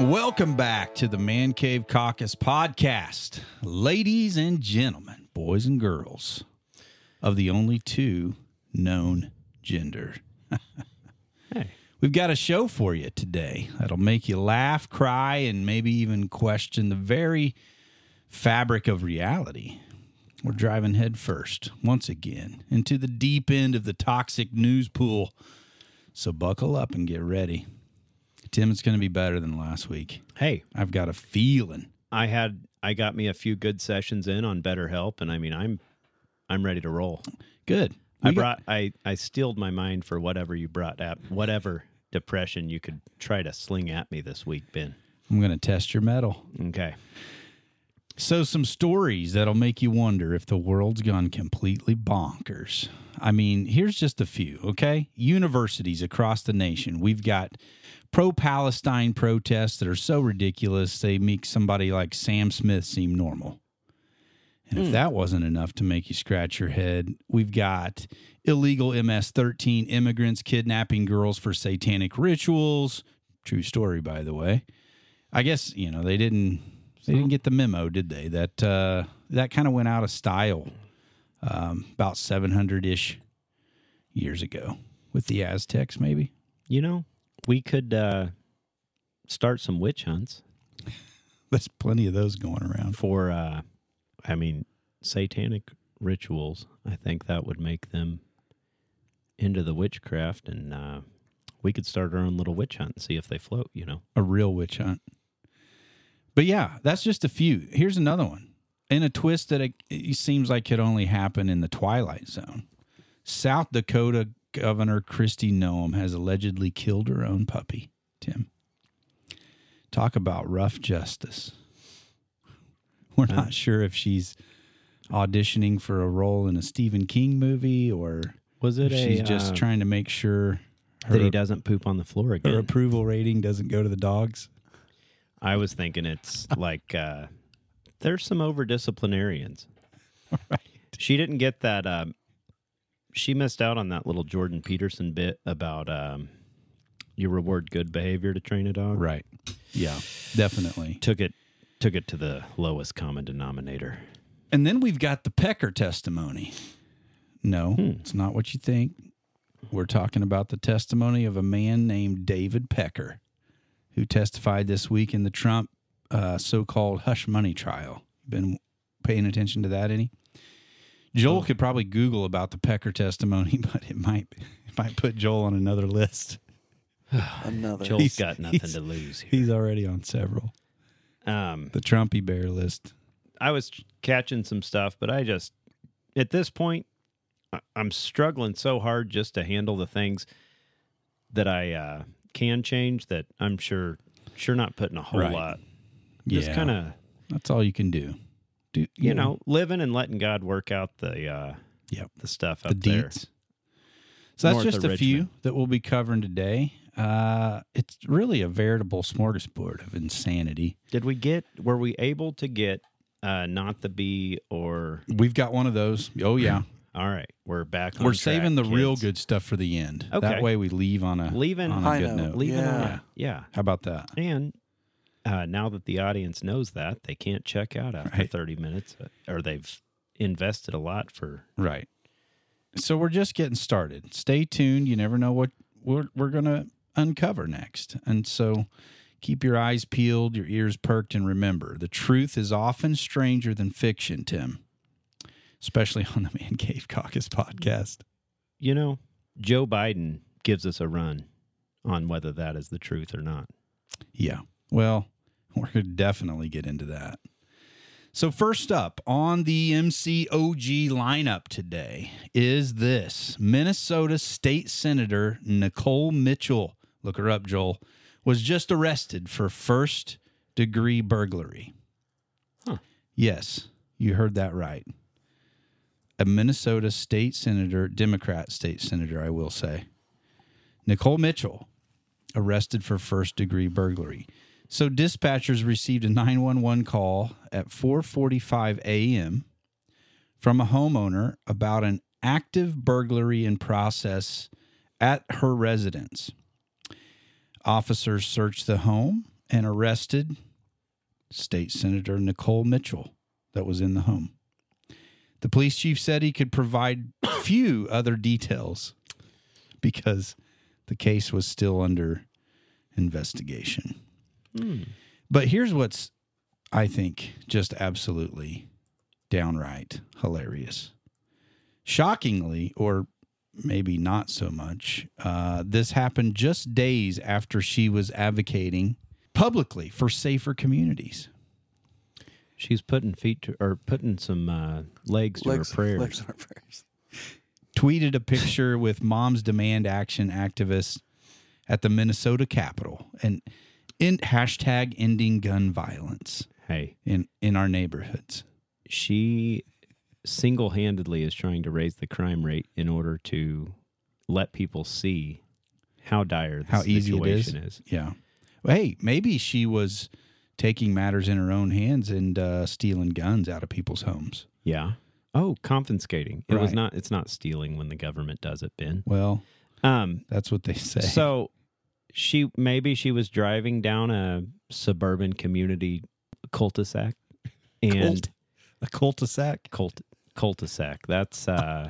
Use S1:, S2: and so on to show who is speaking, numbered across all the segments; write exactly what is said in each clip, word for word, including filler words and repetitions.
S1: Welcome back to the Man Cave Caucus podcast. Ladies and gentlemen, boys and girls of the only two known gender.
S2: Hey.
S1: We've got a show for you today that'll make you laugh, cry, and maybe even question the very fabric of reality. We're driving head first, once again, into the deep end of the toxic news pool. So buckle up and get ready. Tim, it's going to be better than last week.
S2: Hey,
S1: I've got a feeling.
S2: I had I got me a few good sessions in on BetterHelp, and I mean I'm I'm ready to roll.
S1: Good.
S2: I
S1: We got-
S2: brought I I steeled my mind for whatever you brought at whatever depression you could try to sling at me this week, Ben.
S1: I'm going to test your mettle.
S2: Okay.
S1: So some stories that'll make you wonder if the world's gone completely bonkers. I mean, here's just a few, okay? Universities across the nation. We've got pro-Palestine protests that are so ridiculous they make somebody like Sam Smith seem normal. And if
S2: Mm.
S1: that wasn't enough to make you scratch your head, we've got illegal M S thirteen immigrants kidnapping girls for satanic rituals. True story, by the way. I guess, you know, they didn't they didn't get the memo, did they? That uh, that kind of went out of style um, about seven hundred-ish years ago with the Aztecs, maybe.
S2: You know, we could uh, start some witch hunts
S1: There's plenty of those going around.
S2: for uh, I mean, satanic rituals. I think that would make them into the witchcraft, and uh, we could start our own little witch hunt and see if they float, you know.
S1: A real witch hunt. But yeah, that's just a few. Here's another one. In a twist that it, it seems like could only happen in the Twilight Zone, South Dakota Governor Kristi Noem has allegedly killed her own puppy. Tim, talk about rough justice. We're
S2: Huh?
S1: not sure if she's auditioning for a role in a Stephen King movie or
S2: Was
S1: if
S2: it
S1: she's
S2: a,
S1: just
S2: uh,
S1: trying to make sure her,
S2: that he doesn't poop on the floor
S1: her
S2: again?
S1: approval rating doesn't go to the dogs.
S2: I was thinking it's like uh, there's some over disciplinarians.
S1: Right.
S2: She didn't get that. Um, she missed out on that little Jordan Peterson bit about um, you reward good behavior to train a dog.
S1: Right. Yeah, definitely.
S2: Took it took it to the lowest common denominator.
S1: And then we've got the Pecker testimony. No,
S2: Hmm.
S1: it's not what you think. We're talking about the testimony of a man named David Pecker, who testified this week in the Trump uh, so-called hush money trial. Been paying attention to that any? Joel
S2: Oh.
S1: could probably Google about the Pecker testimony, but it might it might put Joel on another list.
S3: Another.
S2: Joel's
S1: He's-
S2: got nothing
S1: he's-
S2: to lose here.
S1: He's already on several.
S2: Um,
S1: The Trumpy Bear list.
S2: I was catching some stuff, but I just, at this point, I- I'm struggling so hard just to handle the things that I uh, can change that I'm sure, sure not putting a whole
S1: Right.
S2: lot. Just
S1: Yeah,
S2: kind of,
S1: that's all you can do. Do
S2: you know, living and letting God work out the uh,
S1: Yep.
S2: the stuff
S1: the
S2: up there.
S1: deets. So that's
S2: North
S1: just
S2: of
S1: a few
S2: Richmond.
S1: that we'll be covering today. Uh, it's really a veritable smorgasbord of insanity.
S2: Did we get? Were we able to get uh, not the bee or?
S1: We've got one of those. Oh, yeah.
S2: All right, we're back. On
S1: We're
S2: track,
S1: saving the real
S2: kids.
S1: good stuff for the end.
S2: Okay.
S1: That way we leave on a,
S2: Leaving-
S1: on a
S3: I
S1: good
S3: know.
S1: note.
S2: Leaving
S3: Yeah.
S2: on- yeah.
S1: How about that?
S2: And uh, now that the audience knows that, they can't check out after
S1: Right.
S2: thirty minutes, or they've invested a lot for.
S1: Right. So we're just getting started. Stay tuned. You never know what we're, we're going to uncover next. And so keep your eyes peeled, your ears perked, and remember, the truth is often stranger than fiction, Tim, especially on the Man Cave Caucus podcast.
S2: You know, Joe Biden gives us a run on whether that is the truth or not.
S1: Yeah. Well, we're going to definitely get into that. So first up on the M C O G lineup today is this. Minnesota State Senator Nicole Mitchell, look her up, Joel, was just arrested for first-degree burglary.
S2: Huh.
S1: Yes, you heard that right. A Minnesota State Senator, Democrat State Senator, I will say. Nicole Mitchell, arrested for first-degree burglary. So dispatchers received a nine one one call at four forty-five a.m. from a homeowner about an active burglary in process at her residence. Officers searched the home and arrested State Senator Nicole Mitchell that was in the home. The police chief said he could provide few other details because the case was still under investigation.
S2: Hmm.
S1: But here's what's, I think, just absolutely downright hilarious. Shockingly, or maybe not so much, uh, this happened just days after she was advocating publicly for safer communities.
S2: She's putting feet to, or putting some uh, legs to
S3: Legs,
S2: her prayers.
S3: legs on her prayers.
S1: Tweeted a picture with Moms Demand Action activists at the Minnesota Capitol and in hashtag ending gun violence
S2: Hey,
S1: in, in our neighborhoods.
S2: she single-handedly is trying to raise the crime rate in order to let people see how dire the
S1: How easy it is.
S2: situation is.
S1: Yeah. Well, hey, maybe she was taking matters in her own hands and uh, stealing guns out of people's homes.
S2: Yeah. Oh, confiscating. It was
S1: Right.
S2: not. It's not stealing when the government does it, Ben.
S1: Well,
S2: Um.
S1: that's what they say.
S2: So she maybe she was driving down a suburban community cul-de-sac and
S1: Cult- a cul-de-sac.
S2: cult cul-de-sac. That's uh,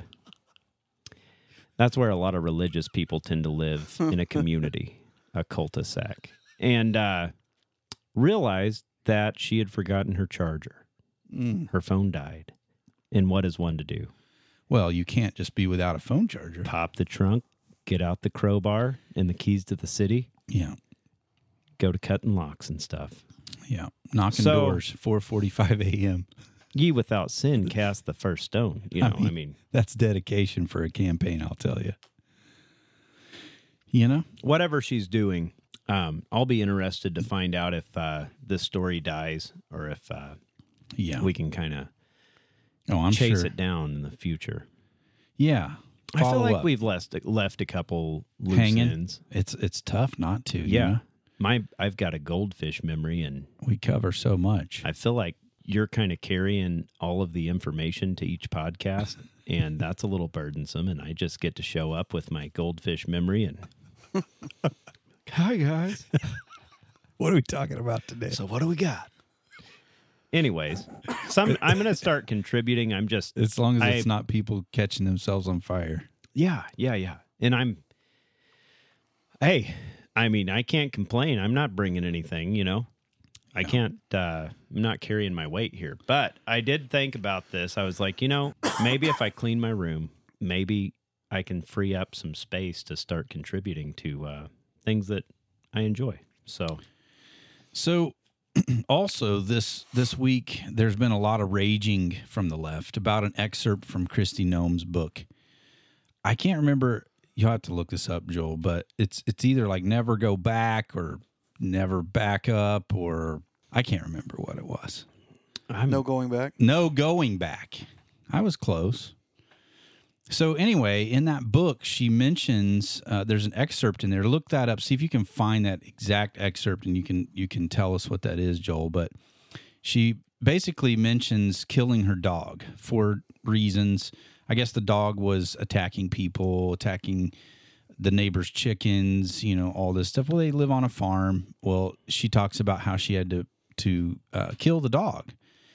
S2: that's where a lot of religious people tend to live in a community, a cul-de-sac, and uh, realized that she had forgotten her charger.
S1: Mm.
S2: Her phone died, and what is one to do?
S1: Well, you can't just be without a phone charger.
S2: Pop the trunk, get out the crowbar and the keys to the city,
S1: Yeah.
S2: go to cutting locks and stuff.
S1: Yeah. Knocking
S2: So-
S1: doors, four forty-five a.m.
S2: Ye without sin cast the first stone. You know,
S1: I
S2: I
S1: mean-
S2: mean,
S1: That's dedication for a campaign, I'll tell you. You know?
S2: whatever she's doing, um, I'll be interested to find out if uh, this story dies or if uh,
S1: Yeah.
S2: we can kind of
S1: oh, I'm
S2: chase
S1: sure.
S2: it down in the future.
S1: Yeah.
S2: I feel
S1: Follow
S2: like
S1: up.
S2: we've left left a couple loose
S1: Hanging.
S2: ends.
S1: It's it's tough not to. you
S2: Yeah,
S1: know?
S2: my I've got a goldfish memory, and
S1: We cover so much.
S2: I feel like you're kind of carrying all of the information to each podcast, and that's a little burdensome. And I just get to show up with my goldfish memory and hi guys.
S1: What are we talking about today?
S2: So what do we got? Anyways, some I'm going to start contributing. I'm just
S1: As long as
S2: I-
S1: it's not people catching themselves on fire.
S2: yeah, yeah, yeah. And I'm hey, I mean, I can't complain. I'm not bringing anything, you know. I can't uh I'm not carrying my weight here. But I did think about this. I was like, you know, maybe if I clean my room, maybe I can free up some space to start contributing to uh things that I enjoy. So,
S1: So also this this week there's been a lot of raging from the left about an excerpt from Kristi Noem's book. I can't remember, you'll have to look this up, Joel, but it's it's either like Never Go Back or Never Back Up, or I can't remember what it was.
S2: I'm
S3: No going back.
S1: No Going Back. I was close. So anyway, in that book, she mentions uh, there's an excerpt in there. Look that up. See if you can find that exact excerpt, and you can you can tell us what that is, Joel. But she basically mentions killing her dog for reasons. I guess the dog was attacking people, attacking the neighbor's chickens, you know, all this stuff. Well, they live on a farm. Well, she talks about how she had to to uh, kill the dog.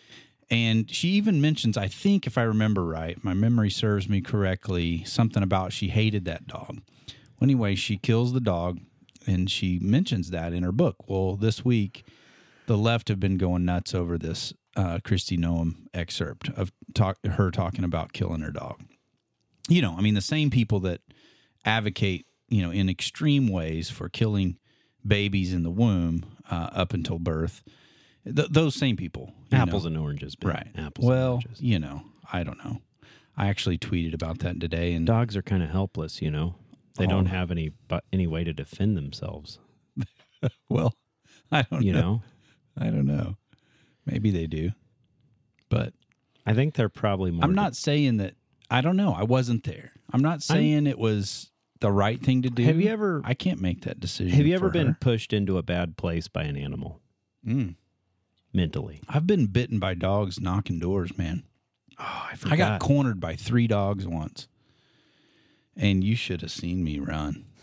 S1: And she even mentions, I think if I remember right, my memory serves me correctly, something about she hated that dog. Well, anyway, she kills the dog, and she mentions that in her book. Well, this week, the left have been going nuts over this uh, Kristi Noem excerpt of talk, her talking about killing her dog. You know, I mean, the same people that advocate, you know, in extreme ways for killing babies in the womb uh, up until birth, th- those same people. you
S2: apples
S1: know.
S2: and oranges, Ben.
S1: Right.
S2: Apples and
S1: Well,
S2: oranges.
S1: you know, I don't know. I actually tweeted about that today, and
S2: Dogs are kind of helpless, you know. They
S1: Oh.
S2: don't have any but any way to defend themselves,
S1: well, I don't
S2: you
S1: know.
S2: know.
S1: I don't know. Maybe they do, but
S2: I think they're probably more
S1: I'm not saying that. I don't know. I wasn't there. I'm not saying it was the right thing to do.
S2: Have you ever
S1: I can't make that decision.
S2: Have you ever
S1: for
S2: been
S1: her.
S2: pushed into a bad place by an animal
S1: Mm.
S2: mentally?
S1: I've been bitten by dogs knocking doors, man.
S2: Oh, I
S1: I got cornered by three dogs once, and you should have seen me run.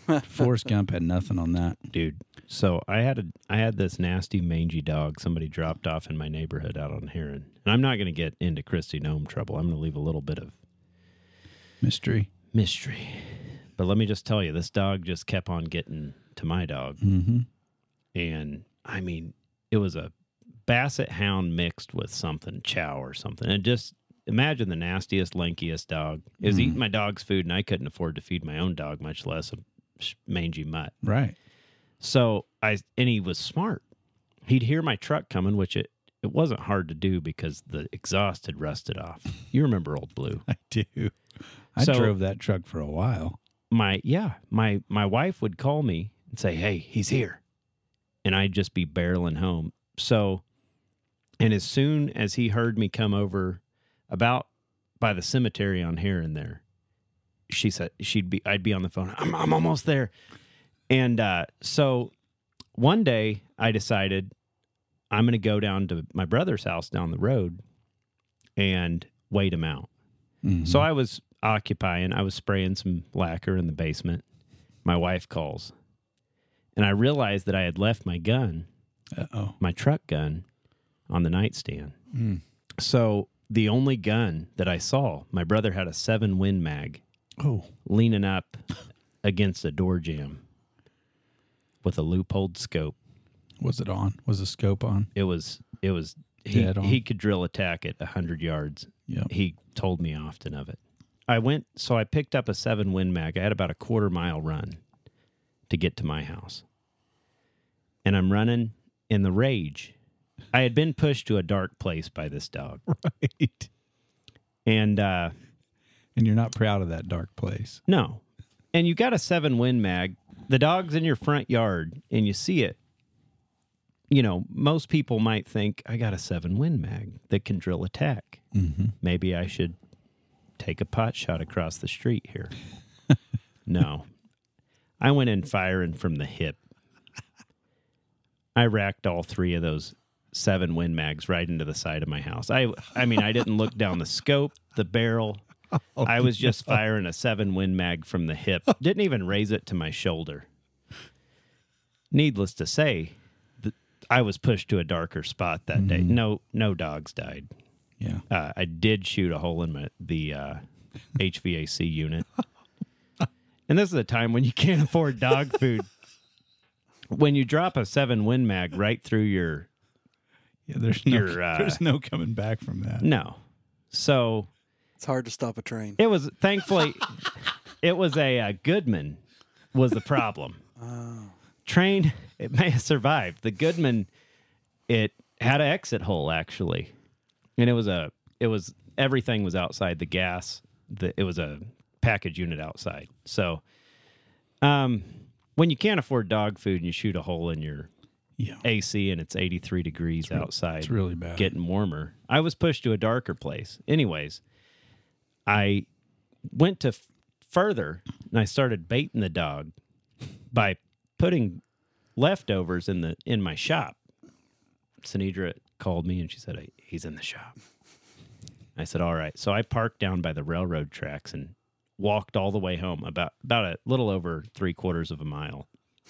S1: Forrest Gump had nothing on that.
S2: Dude. So I had a I had this nasty mangy dog somebody dropped off in my neighborhood out on Heron. And I'm not going to get into Christy Gnome trouble. I'm going to leave a little bit of
S1: Mystery.
S2: mystery. But let me just tell you, this dog just kept on getting to my dog.
S1: Mm-hmm.
S2: And I mean, it was a basset hound mixed with something, chow or something. And just imagine the nastiest, lankiest dog. It was
S1: Mhm.
S2: eating my dog's food, and I couldn't afford to feed my own dog, much less a sh- mangy mutt.
S1: Right.
S2: So I, and he was smart. He'd hear my truck coming, which it, it wasn't hard to do because the exhaust had rusted off. You remember Old Blue.
S1: I do. I
S2: So-
S1: drove that truck for a while.
S2: My, yeah, my, my wife would call me and say, hey, he's here. And I'd just be barreling home. So, and as soon as he heard me come over about by the cemetery on here and there, she said she'd be, I'd be on the phone. I'm, I'm almost there. And uh, so one day I decided I'm going to go down to my brother's house down the road and wait him out.
S1: Mhm.
S2: So I was occupying, I was spraying some lacquer in the basement. My wife calls. And I realized that I had left my gun,
S1: Uh-oh.
S2: my truck gun, on the nightstand.
S1: Mm.
S2: So the only gun that I saw, my brother had a seven Win Mag
S1: Oh.
S2: leaning up against a door jamb with a loopholed scope.
S1: Was it on? Was the scope on?
S2: It was, it was, he,
S1: Dead on.
S2: he could drill a tack at one hundred yards.
S1: Yep.
S2: He told me often of it. I went, so I picked up a seven Win Mag. I had about a quarter mile run to get to my house. And I'm running in the rage. I had been pushed to a dark place by this dog.
S1: Right.
S2: And uh,
S1: And you're not proud of that dark place.
S2: no. And you got a seven Win Mag. The dog's in your front yard and you see it. You know, most people might think, I got a seven Win Mag that can drill a tack.
S1: Mm-hmm.
S2: Maybe I should take a pot shot across the street here. No. I went in firing from the hip. I racked all three of those seven Win Mags right into the side of my house. I I mean, I didn't look down the scope, the barrel.
S1: Oh,
S2: I was just firing a seven Win Mag from the hip. Didn't even raise it to my shoulder. Needless to say, th- I was pushed to a darker spot that day. No, no dogs died.
S1: Yeah.
S2: Uh, I did shoot a hole in my, the uh, H V A C unit. And this is a time when you can't afford dog food. When you drop a seven Win Mag right through your,
S1: Yeah, there's no,
S2: You're, uh,
S1: there's no coming back from that.
S2: no. So
S3: It's hard to stop a train.
S2: it was, thankfully, it was a, uh Goodman was the problem.
S3: Oh.
S2: Train, it may have survived. The Goodman, it had an exit hole, actually. And it was a, it was, everything was outside the gas. The, it was a package unit outside. So, um, when you can't afford dog food and you shoot a hole in your
S1: Yeah.
S2: A C and it's eighty-three degrees
S1: real-
S2: outside,
S1: It's really bad.
S2: getting warmer, I was pushed to a darker place. Anyways, I went to f- further and I started baiting the dog by putting leftovers in the in my shop. Sinedra called me and she said, "Hey, he's in the shop." I said, "All right." So I parked down by the railroad tracks and walked all the way home, about about a little over three quarters of a mile.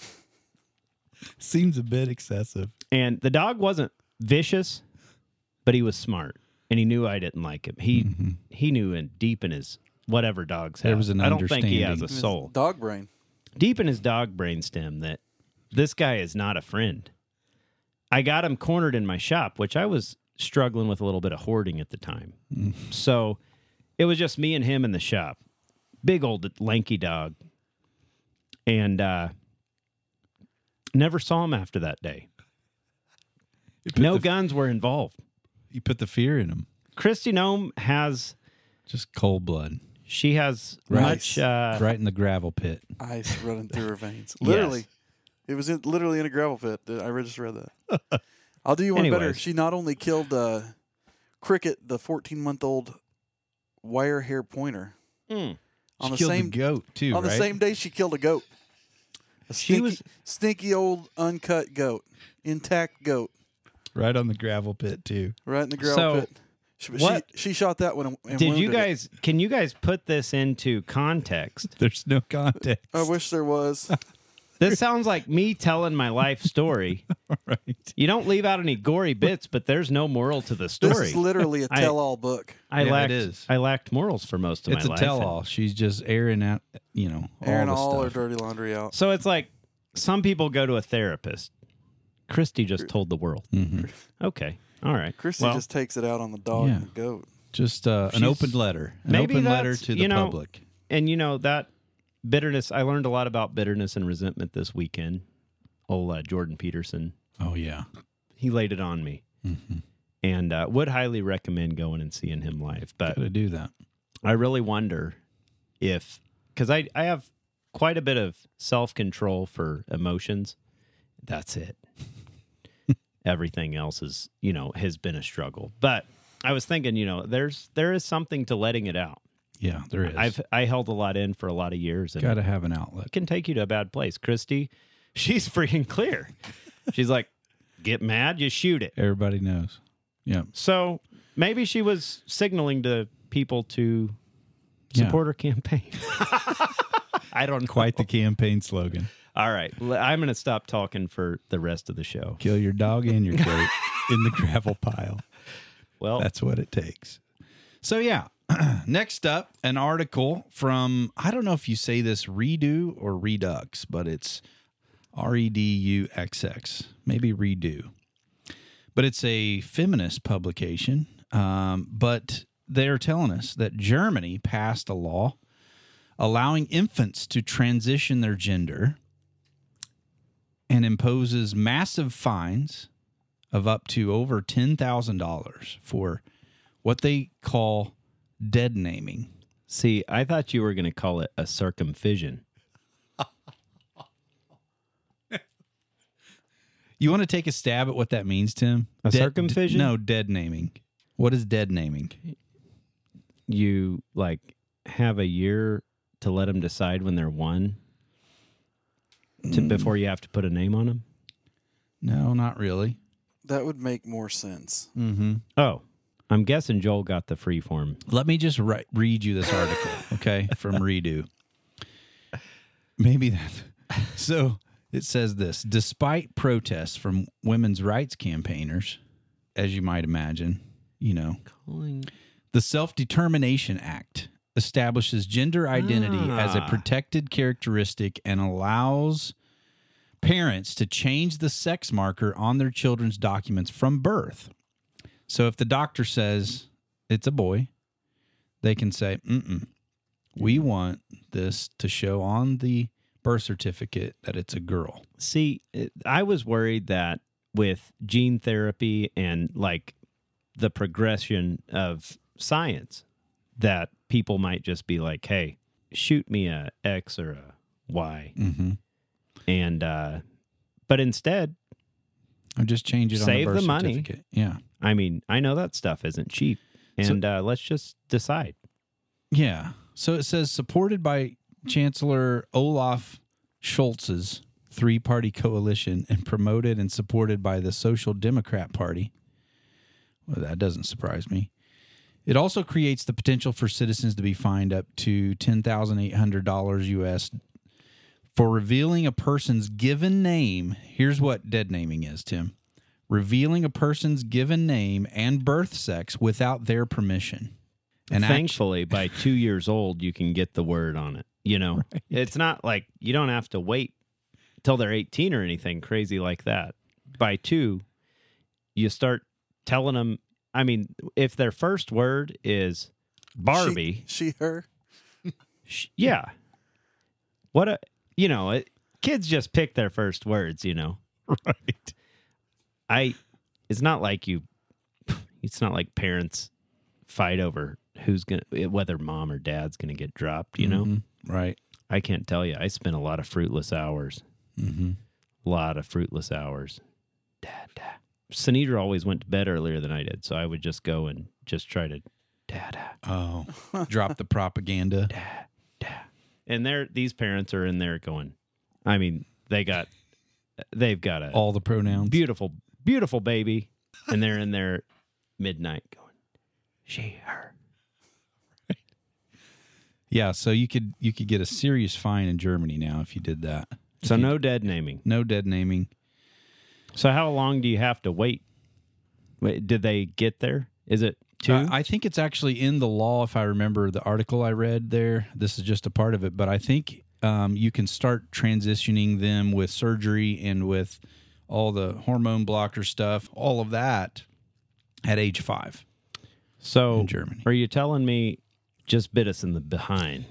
S1: Seems a bit excessive.
S2: And the dog wasn't vicious, but he was smart, and he knew I didn't like him. He
S1: Mm-hmm.
S2: he knew in deep in his whatever dogs have.
S1: There was an
S2: I don't think he has a
S1: understanding.
S2: soul.
S3: Dog brain.
S2: Deep in his dog brainstem that this guy is not a friend. I got him cornered in my shop, which I was struggling with a little bit of hoarding at the time. So it was just me and him in the shop. Big old lanky dog. And uh, never saw him after that day.
S1: You put
S2: No
S1: the,
S2: guns were involved.
S1: You put the fear in him.
S2: Christy Gnome has,
S1: Just cold blood.
S2: she has
S3: Right.
S2: much, uh,
S1: Right in the gravel pit.
S3: Ice running through her veins. Literally.
S2: Yes.
S3: It was in, literally in a gravel pit. I just read that. I'll do you one better.
S2: Anyways.
S3: She not only killed uh, Cricket, the fourteen-month-old wire hair pointer,
S2: mm,
S3: on
S1: She
S3: the
S1: killed
S3: same
S1: the goat, too,
S3: on the
S1: right?
S3: same day she killed a goat. A
S2: She
S3: stinky,
S2: was-
S3: stinky old uncut goat, intact goat,
S1: Right on the gravel pit, too.
S3: right in the gravel
S2: So-
S3: pit. She,
S2: What?
S3: she, she shot that one. And
S2: Did you
S3: wounded it.
S2: guys? Can you guys put this into context?
S1: There's no context.
S3: I wish there was.
S2: This sounds like me telling my life story.
S1: Right.
S2: You don't leave out any gory bits, but there's no moral to the
S3: This
S2: story.
S3: is literally a
S2: I-
S3: tell-all book.
S2: I
S1: Yeah, it
S2: lacked.
S1: is.
S2: I lacked morals for most of
S1: It's
S2: my
S1: a
S2: life.
S1: tell-all. She's just airing out, you know, all
S3: Airing
S1: the
S3: all her
S1: stuff.
S3: dirty laundry out.
S2: So it's like some people go to a therapist. Christy just told the world.
S1: Mhm.
S2: Okay. All right.
S3: Christy
S2: Well,
S3: just takes it out on the dog
S1: Yeah.
S3: and the goat.
S1: Just uh, an
S2: She's-
S1: open letter. An
S2: maybe
S1: open letter
S2: that's-
S1: to the
S2: you know,
S1: public.
S2: and you know that bitterness. I learned a lot about bitterness and resentment this weekend. Old uh, Jordan Peterson.
S1: Oh, yeah.
S2: He laid it on me,
S1: Mm-hmm.
S2: and uh, would highly recommend going and seeing him live. But
S1: Got to do that.
S2: I really wonder if, because I, I have quite a bit of self-control for emotions. That's it. Everything else is, you know, has been a struggle. But I was thinking, you know, there's there is something to letting it out.
S1: Yeah, there is.
S2: I've I held a lot in for a lot of years, and
S1: got to have an outlet.
S2: it can take you to a bad place. Christy, she's freaking clear. She's like, get mad, you shoot it.
S1: Everybody knows. Yeah.
S2: So maybe she was signaling to people to
S1: Yeah.
S2: support her campaign. I don't know.
S1: Quite the campaign slogan.
S2: All right. L- I'm going to stop talking for the rest of the show.
S1: Kill your dog and your goat in the gravel pile.
S2: Well,
S1: That's what it takes. So, yeah. Next up, an article from, I don't know if you say this Redo or Redux, but it's R E D U X X, maybe Redo. But it's a feminist publication. Um, but they're telling us that Germany passed a law allowing infants to transition their gender and imposes massive fines of up to over ten thousand dollars for what they call dead naming.
S2: see, I thought you were going to call it a circumcision.
S1: You want to take a stab at what that means, Tim?
S2: A
S1: Dead-
S2: circumcision?
S1: No, dead naming. What is dead naming?
S2: You like have a year to let them decide when they're one to, before you have to put a name on them.
S1: No, not really.
S3: That would make more sense.
S1: Mm-hmm.
S2: Oh, I'm guessing Joel got the free form.
S1: Let me just ri- read you this article, okay, from Redo. Maybe that. So it says this: despite protests from women's rights campaigners, as you might imagine, you know,
S2: Calling.
S1: the Self-Determination Act establishes gender identity as a
S2: Ah.
S1: protected characteristic and allows parents to change the sex marker on their children's documents from birth. So if the doctor says it's a boy, they can say, mm-mm, we want this to show on the birth certificate that it's a girl.
S2: See, it- I was worried that with gene therapy and like the progression of science, that people might just be like, hey, shoot me a X or a Y.
S1: Mm-hmm.
S2: And, uh, but instead,
S1: I'll just change it on
S2: Save
S1: the birth
S2: the money.
S1: certificate. Yeah.
S2: I mean, I know that stuff isn't cheap. And uh, let's just decide.
S1: Yeah. So it says supported by Chancellor Olaf Scholz's three-party coalition and promoted and supported by the Social Democrat Party. Well, that doesn't surprise me. It also creates the potential for citizens to be fined up to ten thousand eight hundred dollars U S for revealing a person's given name. Here's what dead naming is, Tim. Revealing a person's given name and birth sex without their permission. And actu-
S2: Thankfully, by two years old, you can get the word on it. You know, it's not like you don't have to wait till they're eighteen or anything crazy like that. By two, you start telling them. I mean, if their first word is Barbie,
S3: She, she her.
S2: sh- yeah. What a, you know, it, kids just pick their first words, you know.
S1: right.
S2: I, it's not like you, it's not like parents fight over who's going to, whether mom or dad's going to get dropped, you know.
S1: Mhm. Right.
S2: I can't tell you. I spent a lot of fruitless hours.
S1: Mm-hmm.
S2: A lot of fruitless hours. Dad, dad. Sinedra always went to bed earlier than I did, so I would just go and just try to, dad, dad,
S1: Oh, drop the propaganda.
S2: dad, dad. And they're, these parents are in there going, I mean, they got, they've got a
S1: All the pronouns.
S2: beautiful, beautiful baby, and they're in there midnight going, she, her.
S1: Yeah, so you could you could get a serious fine in Germany now if you did that. If
S2: So
S1: you-
S2: no dead naming.
S1: no dead naming.
S2: So how long do you have to wait? Wait, did they get there? Is it two?
S1: Uh, I think it's actually in the law, if I remember the article I read there. This is just a part of it, but I think um, you can start transitioning them with surgery and with all the hormone blocker stuff, all of that at age five
S2: so
S1: in Germany.
S2: are you telling me just bit us in the behind?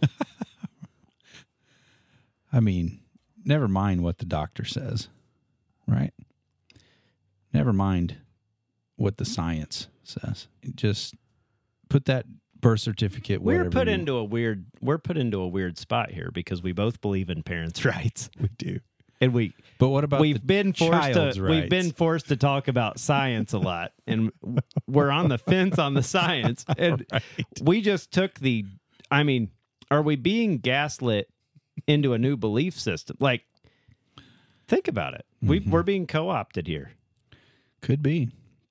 S1: I mean, never mind what the doctor says, right? Never mind what the science says. Just put that birth certificate.
S2: We're
S1: whatever
S2: put
S1: you-
S2: into a weird we're put into a weird spot here because we both believe in parents' rights.
S1: We do.
S2: And we
S1: But what about
S2: we've
S1: the
S2: been forced
S1: child's
S2: to
S1: rights?
S2: we've been forced to talk about science a lot, and we're on the fence on the science. And
S1: Right.
S2: we just took the. I mean, are we being gaslit into a new belief system? Like, think about it. We
S1: Mm-hmm.
S2: we're being co-opted here.
S1: Could be.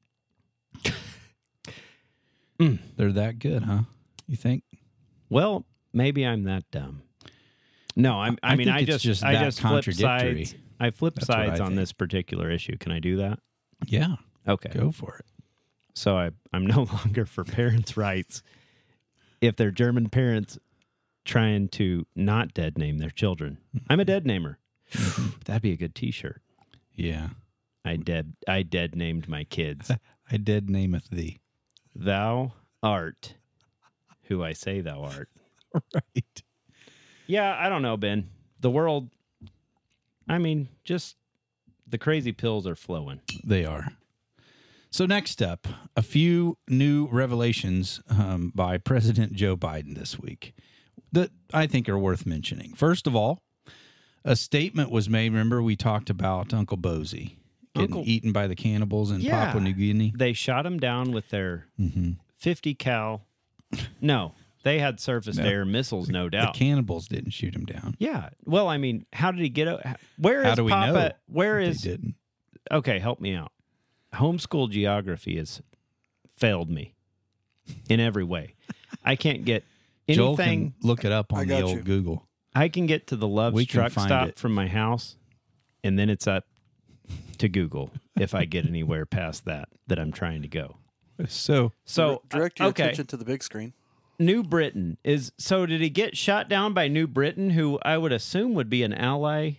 S2: Mm.
S1: They're that good, huh? You think?
S2: Well, maybe I'm that dumb. No, I'm. I,
S1: I
S2: mean,
S1: think
S2: I
S1: it's
S2: just,
S1: just
S2: I
S1: that
S2: just flip
S1: contradictory.
S2: sides. I flip
S1: That's what
S2: sides
S1: I
S2: on
S1: think.
S2: this particular issue. Can I do that?
S1: Yeah.
S2: Okay.
S1: Go for it.
S2: So I, I'm no longer for parents' rights if they're German parents trying to not dead name their children. I'm a dead namer. That'd be a good T-shirt.
S1: Yeah.
S2: I dead I dead named my kids.
S1: I dead nameth thee.
S2: Thou art who I say thou art.
S1: Right.
S2: Yeah, I don't know, Ben. The world, I mean, just the crazy pills are flowing.
S1: They are. So next up, a few new revelations um, by President Joe Biden this week that I think are worth mentioning. First of all, a statement was made. Remember, we talked about Uncle Bozy getting
S2: Uncle-
S1: eaten by the cannibals in
S2: Yeah.
S1: Papua New Guinea.
S2: They shot him down with their fifty cal. No, they had surface
S1: No.
S2: air missiles, no
S1: The
S2: doubt.
S1: cannibals didn't shoot him down.
S2: Yeah. Well, I mean, how did he get out? Where is
S1: How do we
S2: Papa?
S1: know
S2: Where
S1: They
S2: is
S1: didn't.
S2: Okay, help me out. Homeschool geography has failed me in every way. I can't get
S1: Joel
S2: anything.
S1: can look it up
S3: I
S1: on the
S3: got
S1: old
S3: you.
S1: Google.
S2: I can get to the Love's
S1: We can
S2: truck
S1: find
S2: stop
S1: it.
S2: from my house, and then it's up to Google if I get anywhere past that that I'm trying to go.
S1: So
S2: So
S3: direct
S2: uh,
S3: your
S2: okay.
S3: attention to the big screen.
S2: New Britain is so. Did he get shot down by New Britain, who I would assume would be an ally,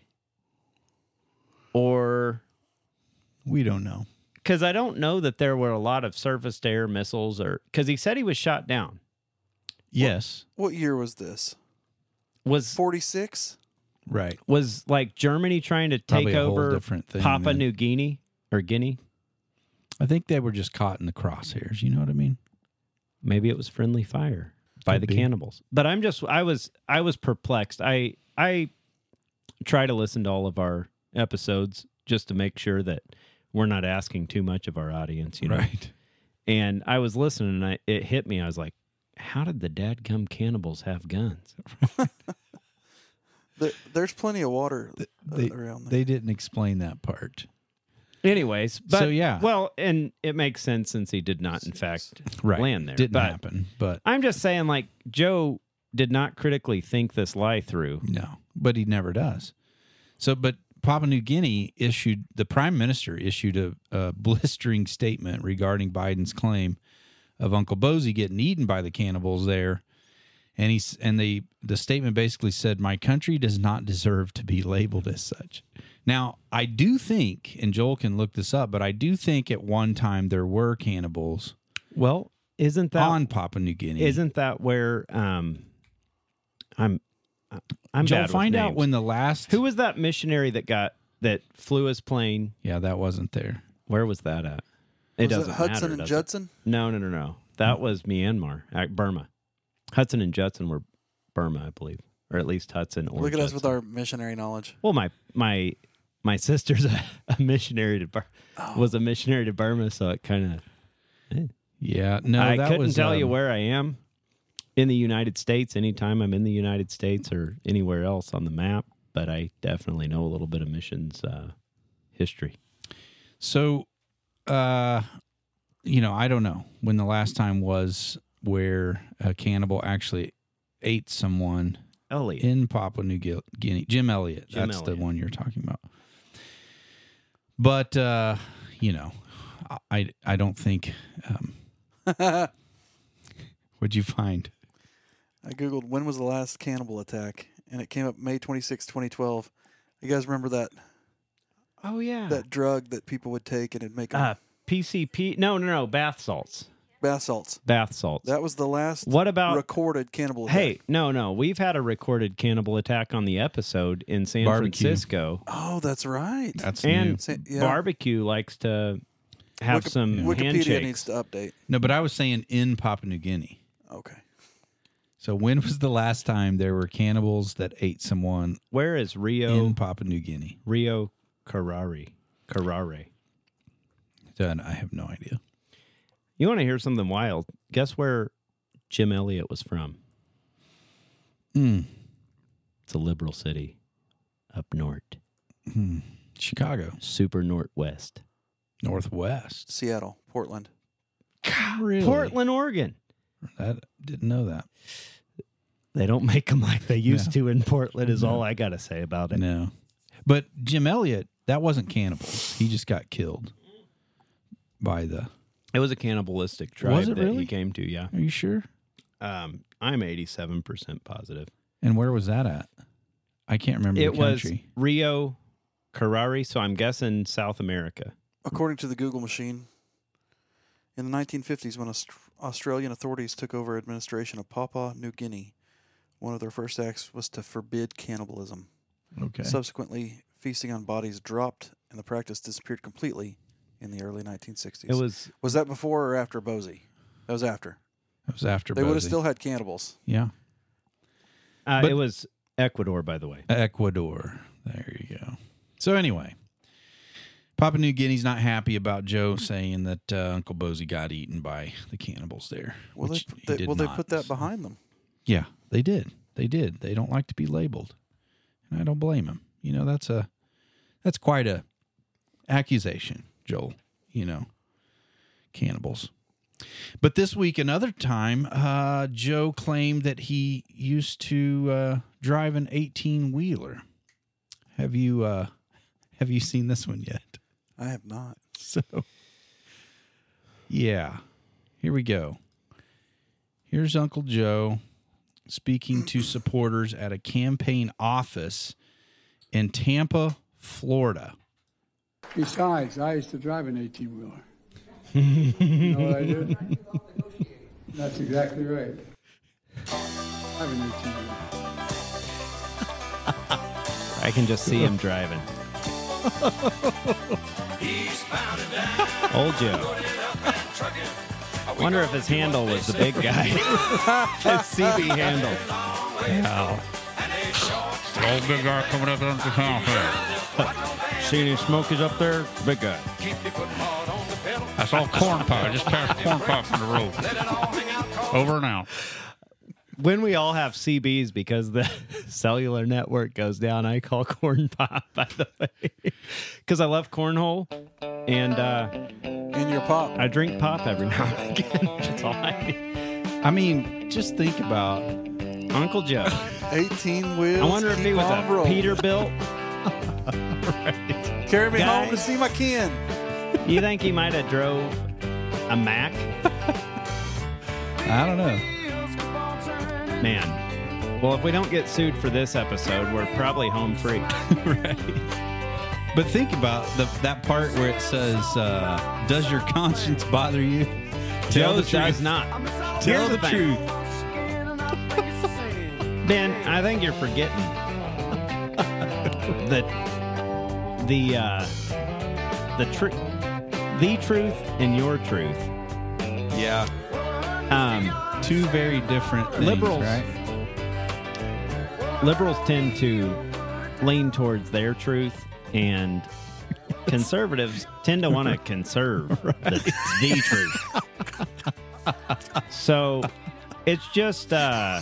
S2: or
S1: we don't know.
S2: because I don't know that there were a lot of surface to air missiles, or because he said he was shot down.
S1: Yes.
S3: What year was this?
S2: Was
S3: forty-six?
S1: Right.
S2: was like Germany trying to take
S1: Probably a whole
S2: over
S1: different thing
S2: Papua
S1: then.
S2: New Guinea or Guinea?
S1: I think they were just caught in the crosshairs. You know what I mean?
S2: Maybe it was friendly fire by
S1: Could
S2: the
S1: be.
S2: cannibals. But I'm just I was I was perplexed. I I try to listen to all of our episodes just to make sure that we're not asking too much of our audience, you know.
S1: Right.
S2: And I was listening and I, it hit me. I was like, how did the dadgum cannibals have guns?
S3: There, there's plenty of water uh,
S1: They,
S3: around there.
S1: they didn't explain that part.
S2: Anyways, but
S1: So, yeah.
S2: well, and it makes sense since he did not in fact
S1: Right.
S2: land there.
S1: Didn't
S2: but
S1: happen, but
S2: I'm just saying, like, Joe did not critically think this lie through.
S1: no, but he never does. So, but Papua New Guinea issued, the prime minister issued a, a blistering statement regarding Biden's claim of Uncle Bozy getting eaten by the cannibals there. And he's, and the, the statement basically said, my country does not deserve to be labeled as such. Now, I do think, and Joel can look this up, but I do think at one time there were cannibals
S2: Well, isn't that
S1: on Papua New Guinea.
S2: isn't that where um I'm I'm
S1: Joel,
S2: bad with
S1: find out
S2: names.
S1: when the last...
S2: Who was that missionary that got that flew his plane?
S1: Yeah, that wasn't there.
S2: Where was that at? It
S3: was
S2: doesn't
S3: it Hudson
S2: matter,
S3: and
S2: does it?
S3: Judson?
S2: No, no, no, no. That was Myanmar, uh, Burma. Hudson and Judson were Burma, I believe, or at least Hudson. Or
S3: Look at us with
S2: Judson.
S3: our missionary knowledge.
S2: Well, my my my sister's a, a missionary to Bur-
S3: Oh.
S2: was a missionary to Burma, so it kind of.
S1: Yeah, no,
S2: I
S1: that
S2: couldn't
S1: was,
S2: tell you
S1: um,
S2: where I am in the United States anytime I'm in the United States or anywhere else on the map, but I definitely know a little bit of missions uh, history.
S1: So, uh, you know, I don't know when the last time was where a cannibal actually ate someone
S2: Elliot.
S1: in Papua New Guinea. Jim Elliott.
S2: Jim
S1: That's
S2: Elliott.
S1: the one you're talking about. But, uh, you know, I, I don't think. Um, what'd you find?
S3: I Googled when was the last cannibal attack, and it came up May twenty-sixth, twenty twelve. You guys remember that
S2: Oh, yeah.
S3: that drug that people would take and it'd make them
S2: uh, P C P. No, no, no. Bath salts.
S3: bath salts?
S2: Bath salts.
S3: That was the last
S2: What about-
S3: recorded cannibal attack.
S2: Hey, no, no. We've had a recorded cannibal attack on the episode in San
S1: Barbecue.
S2: Francisco.
S3: Oh, that's right.
S1: That's
S2: And
S1: new.
S3: Sa- yeah.
S2: Barbecue likes to have
S3: Wiki-
S2: some
S3: Wikipedia
S2: handshakes.
S3: needs to update.
S1: No, but I was saying in Papua New Guinea.
S3: Okay.
S1: So when was the last time there were cannibals that ate someone
S2: Where is Rio?
S1: in Papua New Guinea?
S2: Rio Carrari. Carrare.
S1: Done. I have no idea.
S2: You want to hear something wild? Guess where Jim Elliott was from?
S1: Mm.
S2: It's a liberal city up north.
S1: Hmm. Chicago.
S2: Super northwest.
S1: Northwest.
S3: Seattle, Portland.
S1: Really?
S2: Portland, Oregon.
S1: That didn't know that.
S2: They don't make them like they used
S1: No.
S2: to in Portland is
S1: No.
S2: all I got to say about it.
S1: No. But Jim Elliott, that wasn't cannibals. He just got killed by the.
S2: It was a cannibalistic tribe
S1: Was it
S2: that
S1: really?
S2: he came to, yeah.
S1: Are you sure?
S2: Um, I'm eighty-seven percent positive.
S1: And where was that at? I can't remember
S2: It
S1: the
S2: was
S1: country.
S2: Rio Carrari, so I'm guessing South America.
S3: According to the Google machine, in the nineteen fifties, when Aust- Australian authorities took over administration of Papua New Guinea, one of their first acts was to forbid cannibalism.
S1: Okay.
S3: Subsequently, feasting on bodies dropped, and the practice disappeared completely in the early nineteen sixties.
S2: It was
S3: Was that before or after Bosie? That was after.
S1: That was after
S3: They would have
S1: Bosie.
S3: still had cannibals.
S1: Yeah.
S2: uh,
S1: But-
S2: it was Ecuador, by the way.
S1: Ecuador. There you go. So anyway, Papua New Guinea's not happy about Joe saying that uh, Uncle Bosie got eaten by the cannibals there.
S3: Well, they,
S1: which
S3: put-
S1: he
S3: they,
S1: did
S3: well they
S1: not.
S3: put that behind them.
S1: Yeah, they did. They did. They don't like to be labeled, and I don't blame them. You know, that's a that's quite a accusation, Joel. You know, cannibals. But this week, another time, uh, Joe claimed that he used to uh, drive an eighteen wheeler. Have you uh, have you seen this one yet?
S3: I have not.
S1: So, yeah, here we go. Here's Uncle Joe speaking to supporters at a campaign office in Tampa, Florida.
S4: Besides, I used to drive an eighteen-wheeler. You know what I did? That's exactly right. I have an eighteen-wheeler.
S2: I can just see him driving. Old Joe. Wonder if his handle was the big guy. His C B handle.
S1: Wow.
S5: Old big guy coming up on the top.
S2: See any smokies up there? Big guy.
S5: That's all corn pie. Just passed corn pie from the road. Over and out.
S2: When we all have C Bs because the cellular network goes down, I call corn pop, by the way. Because I love cornhole. And uh,
S3: And your pop.
S2: I drink pop every now and again. That's all I need.
S1: I mean, just think about
S2: Uncle Joe.
S3: eighteen wheels.
S2: I wonder if he
S3: keep
S2: was
S3: on
S2: a
S3: rolling.
S2: Peterbilt.
S3: Carry me
S2: guy.
S3: home to see my kin.
S2: You think he might have drove a Mac?
S1: I don't know.
S2: Man. Well, if we don't get sued for this episode, we're probably home free.
S1: Right. But think about the that part where it says, uh, "Does your conscience bother you?" Tell the
S2: Joe's does
S1: truth.
S2: not.
S1: Tell
S2: Here's
S1: the
S2: thing.
S1: truth.
S2: Ben, I think you're forgetting that the uh, the truth, the truth, and your truth.
S1: Yeah.
S2: Um,
S1: Two very different things,
S2: Liberals.
S1: right?
S2: liberals tend to lean towards their truth, and conservatives tend to want to conserve the, the truth. So it's just uh,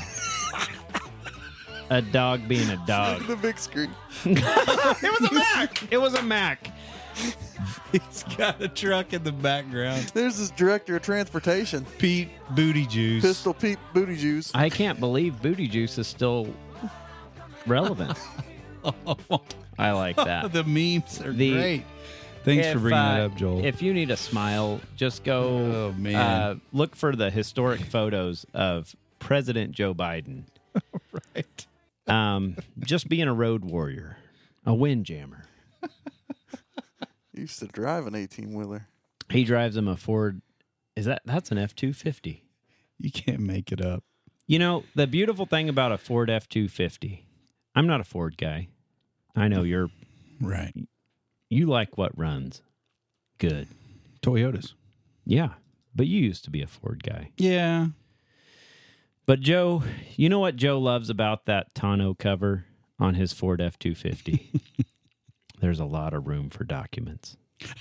S2: a dog being a dog.
S3: The big screen.
S2: It was a Mac. It was a Mac.
S1: He's got a truck in the background.
S3: There's this director of transportation,
S1: Pete Booty Juice.
S3: Pistol Pete Booty Juice.
S2: I can't believe Booty Juice is still relevant. I like that.
S1: The memes are
S2: The-
S1: great. Thanks
S2: If,
S1: for bringing
S2: uh,
S1: that up, Joel.
S2: If you need a smile, just go
S1: Oh, man.
S2: Uh, look for the historic photos of President Joe Biden.
S1: right.
S2: Um, just being a road warrior, a windjammer.
S3: Used to drive an eighteen wheeler.
S2: He drives him a Ford. Is that that's an F two fifty?
S1: You can't make it up.
S2: You know, the beautiful thing about a Ford F two fifty, I'm not a Ford guy. I know you're,
S1: Right.
S2: you like what runs good.
S1: Toyotas.
S2: Yeah, but you used to be a Ford guy.
S1: Yeah.
S2: But Joe, you know what Joe loves about that tonneau cover on his Ford F two fifty? There's a lot of room for documents.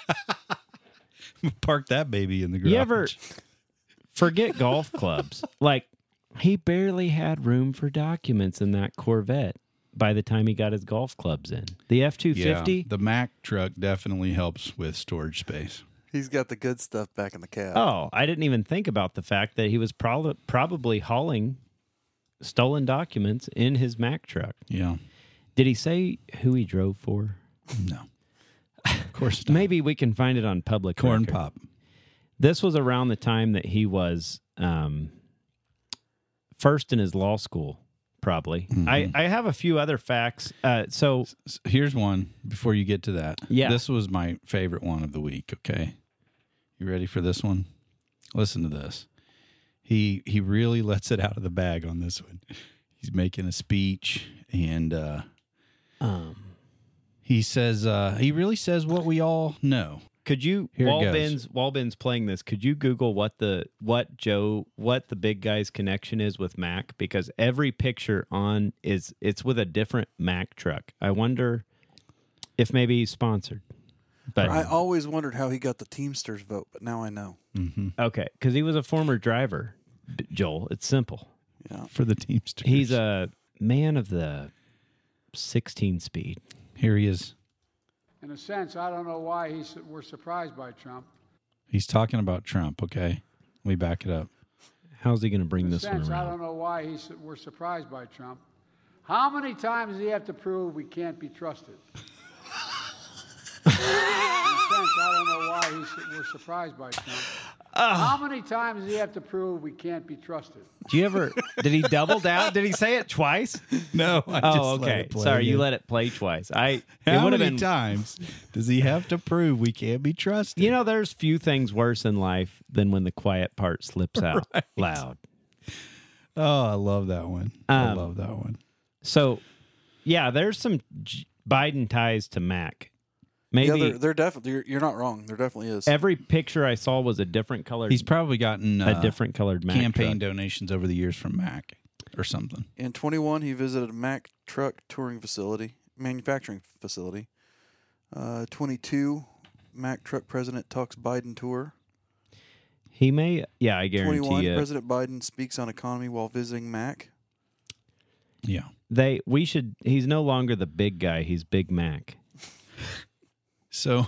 S1: Park that baby in the garage.
S2: You ever forget golf clubs? Like, he barely had room for documents in that Corvette by the time he got his golf clubs in. The F two fifty?
S1: Yeah, the Mack truck definitely helps with storage space.
S3: He's got the good stuff back in the cab.
S2: Oh, I didn't even think about the fact that he was prob- probably hauling stolen documents in his Mack truck.
S1: Yeah.
S2: Did he say who he drove for?
S1: No. Of course not.
S2: Maybe we can find it on public
S1: Corn
S2: record.
S1: Pop.
S2: This was around the time that he was um, first in his law school, probably.
S1: Mm-hmm.
S2: I, I have a few other facts. Uh, so,
S1: S- Here's one before you get to that.
S2: Yeah.
S1: This was my favorite one of the week, okay? You ready for this one? Listen to this. He he really lets it out of the bag on this one. He's making a speech and uh,
S2: um,
S1: he says uh, he really says what we all know.
S2: could you
S1: Here it
S2: while
S1: goes.
S2: Ben's while Ben's playing this, could you Google what the what Joe what the big guy's connection is with Mac? Because every picture on is it's with a different Mac truck. I wonder if maybe he's sponsored. But
S3: I always wondered how he got the Teamsters vote, but now I know.
S1: Mm-hmm.
S2: okay, because he was a former driver, B- Joel. It's simple.
S3: Yeah.
S1: For the Teamsters.
S2: He's a man of the sixteen speed.
S1: Here he is.
S4: In a sense, I don't know why he's, we're surprised by Trump.
S1: He's talking about Trump, okay? Let me back it up.
S2: How's he going to bring
S4: In a
S2: this one
S4: sense, I
S2: around?
S4: don't know why he's, we're surprised by Trump. How many times does he have to prove we can't be trusted? In a sense, I don't know why he's, we're surprised by Trump. How many times does he have to prove we can't be trusted?
S2: Do you ever? Did he double down? Did he say it twice?
S1: No, I
S2: Oh,
S1: just let
S2: okay.
S1: it play
S2: Sorry, you
S1: again.
S2: let it play twice. I. It
S1: How
S2: would have
S1: many
S2: been.
S1: times does he have to prove we can't be trusted?
S2: You know, there's few things worse in life than when the quiet part slips out loud.
S1: Oh, I love that one. I
S2: Um,
S1: love that one.
S2: So, yeah, there's some J- Biden ties to Mac. Maybe
S3: Yeah, they're, they're definitely. You're, you're not wrong. There definitely is.
S2: every picture I saw was a different colored.
S1: He's probably gotten uh,
S2: a different colored Mac
S1: campaign
S2: truck.
S1: donations over the years from Mac or something.
S3: In twenty-one, he visited a Mack truck touring facility, manufacturing facility. Uh, twenty-two, Mack truck president talks Biden tour.
S2: He may. Yeah, I guarantee
S3: twenty-one,
S2: you.
S3: President Biden speaks on economy while visiting Mack.
S1: Yeah.
S2: They. We should. He's no longer the big guy. He's Big Mac.
S1: So,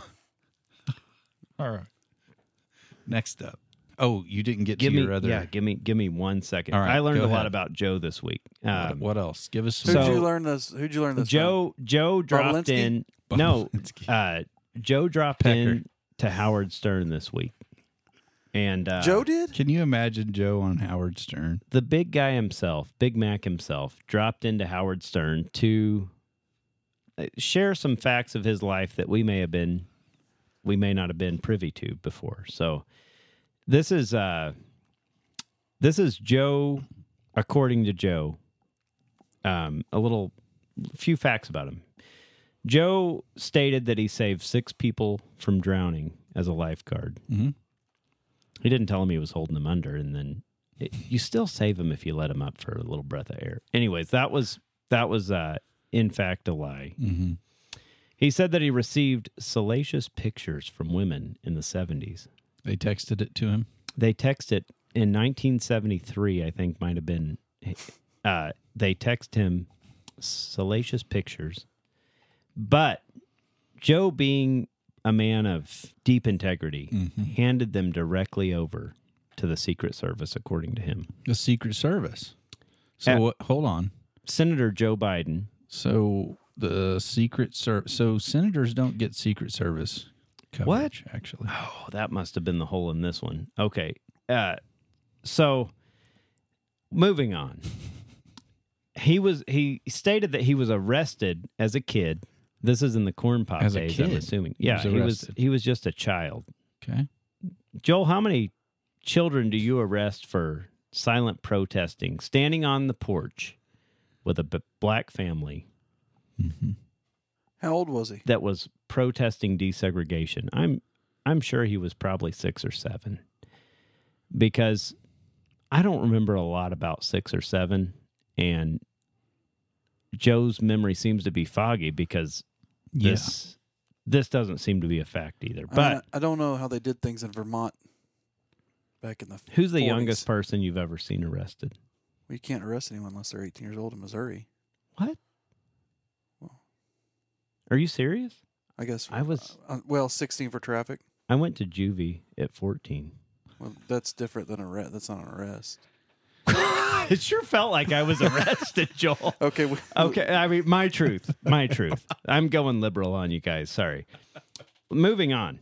S1: all right. Next up. Oh, you didn't get
S2: Give
S1: to
S2: me.
S1: your other.
S2: Yeah. Give me. Give me one second.
S1: All right,
S2: I learned
S1: go
S2: a lot
S1: ahead.
S2: about Joe this week.
S1: What-
S2: Um,
S1: what else? Give us
S3: Who'd
S1: some.
S2: So-
S3: you learn this? Who'd you learn this
S2: Joe Joe dropped
S3: Bobulinski?
S2: in. No,
S1: Bobulinski.
S2: uh, Joe dropped
S1: Pecker.
S2: in to Howard Stern this week, and uh,
S3: from? Joe did?
S1: Can you imagine Joe on Howard Stern?
S2: the big guy himself, Big Mac himself, dropped into Howard Stern to uh, share some facts of his life that we may have been, we may not have been privy to before. So this is uh, this is Joe, according to Joe. Um, a little, few facts about him. Joe stated that he saved six people from drowning as a lifeguard.
S1: Mm-hmm.
S2: He didn't tell him he was holding them under, and then it, you still save them if you let them up for a little breath of air. Anyways, that was that was uh, in fact a lie.
S1: Mm-hmm.
S2: He said that he received salacious pictures from women in the seventies.
S1: They texted it to him.
S2: They texted in nineteen seventy-three, I think might have been. Uh, they text him salacious pictures, but Joe being a man of deep integrity,
S1: Mm-hmm.
S2: handed them directly over to the Secret Service, according to him.
S1: The Secret Service. So
S2: At-
S1: what, hold on.
S2: Senator Joe Biden.
S1: So the Secret Service. So senators don't get Secret Service coverage.
S2: What?
S1: Actually,
S2: Oh, that must have been the hole in this one. Okay. Uh, so moving on. He was he stated that he was arrested as a kid. This is in the corn pop
S1: As a
S2: days, I'm
S1: kid?
S2: assuming.
S1: He
S2: Yeah,
S1: was
S2: he was
S1: arrested.
S2: he was just a child.
S1: okay.
S2: Joel, how many children do you arrest for silent protesting, standing on the porch with a b- black family
S3: How old was he?
S2: that was protesting desegregation? I'm I'm sure he was probably six or seven, because I don't remember a lot about six or seven, and Joe's memory seems to be foggy because
S1: Yeah.
S2: this this doesn't seem to be a fact either.
S3: I,
S2: But
S3: mean, I don't know how they did things in Vermont back in the
S2: who's the
S3: forties.
S2: youngest person you've ever seen arrested?
S3: Well, you can't arrest anyone unless they're eighteen years old in Missouri.
S2: What?
S3: Well-
S2: Are you serious?
S3: I guess.
S2: I was
S3: Uh, well, sixteen for traffic.
S2: I went to juvie at fourteen.
S3: Well, that's different than arrest. That's not an arrest.
S2: It sure felt like I was arrested, Joel.
S3: Okay. We,
S2: Okay, I mean, my truth, my truth. I'm going liberal on you guys. Sorry. Moving on.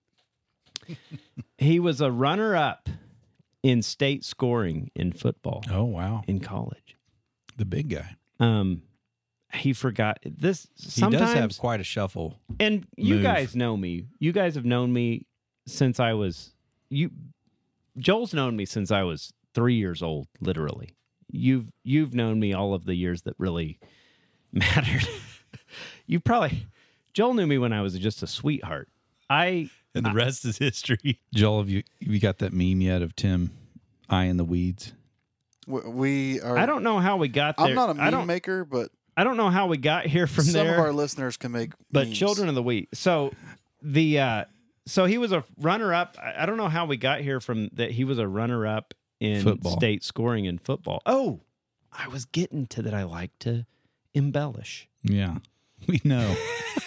S2: He was a runner-up in state scoring in football
S1: Oh wow,
S2: in college.
S1: the big guy.
S2: Um, he forgot this.
S1: He
S2: Sometimes,
S1: does have quite a shuffle.
S2: and you
S1: move.
S2: guys know me. You guys have known me since I was you. Joel's known me since I was three years old, literally. You've you've known me all of the years that really mattered. You probably Joel knew me when I was just a sweetheart. I
S1: And the rest is history. Joel, have you have you got that meme yet of Tim eyeing the weeds?
S3: we, we are.
S2: I don't know how we got there.
S3: I'm not a
S2: I
S3: meme
S2: don't
S3: maker, but
S2: I don't know how we got here from
S3: some
S2: there.
S3: of our listeners can make.
S2: But
S3: memes.
S2: Children of the Week. So the uh so he was a runner up. I I don't know how we got here from that he was a runner up in
S1: Football.
S2: state scoring in football. Oh, I was getting to that I like to embellish.
S1: Yeah, we know.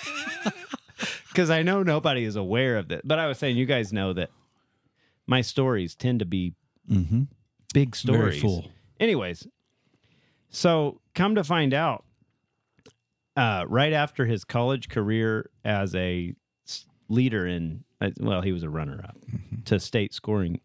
S2: Because I know nobody is aware of that. But I was saying, you guys know that my stories tend to be
S1: mm-hmm.
S2: big stories.
S1: Very full.
S2: Anyways, so come to find out, uh, right after his college career as a s- leader in, uh, well, he was a runner-up to state scoring.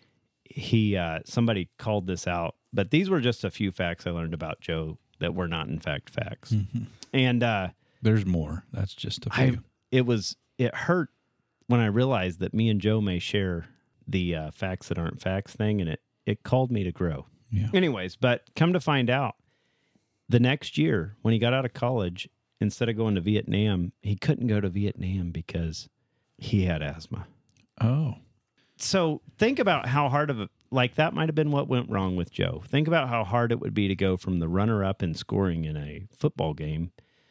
S2: He uh, somebody called this out, but these were just a few facts I learned about Joe that were not, in fact, facts. And uh,
S1: There's more. That's just a
S2: I,
S1: few.
S2: it was it hurt when I realized that me and Joe may share the uh, facts that aren't facts thing, and it it called me to grow.
S1: Yeah.
S2: Anyways, but come to find out, the next year when he got out of college, instead of going to Vietnam, he couldn't go to Vietnam because he had asthma.
S1: Oh.
S2: So think about how hard of a, like that might have been what went wrong with Joe. Think about how hard it would be to go from the runner-up in scoring in a football game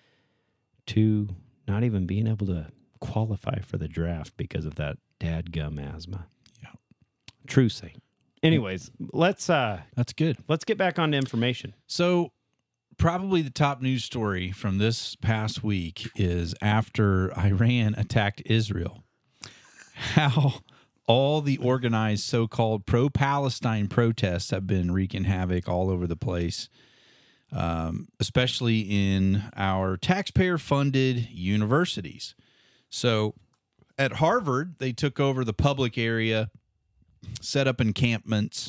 S2: to not even being able to qualify for the draft because of that dadgum asthma.
S1: Yeah.
S2: True saying. Anyways, let's uh
S1: That's good.
S2: let's get back on to information.
S1: So, probably the top news story from this past week is after Iran attacked Israel, how all the organized so-called pro-Palestine protests have been wreaking havoc all over the place, um, especially in our taxpayer-funded universities. So, at Harvard, they took over the public area, set up encampments.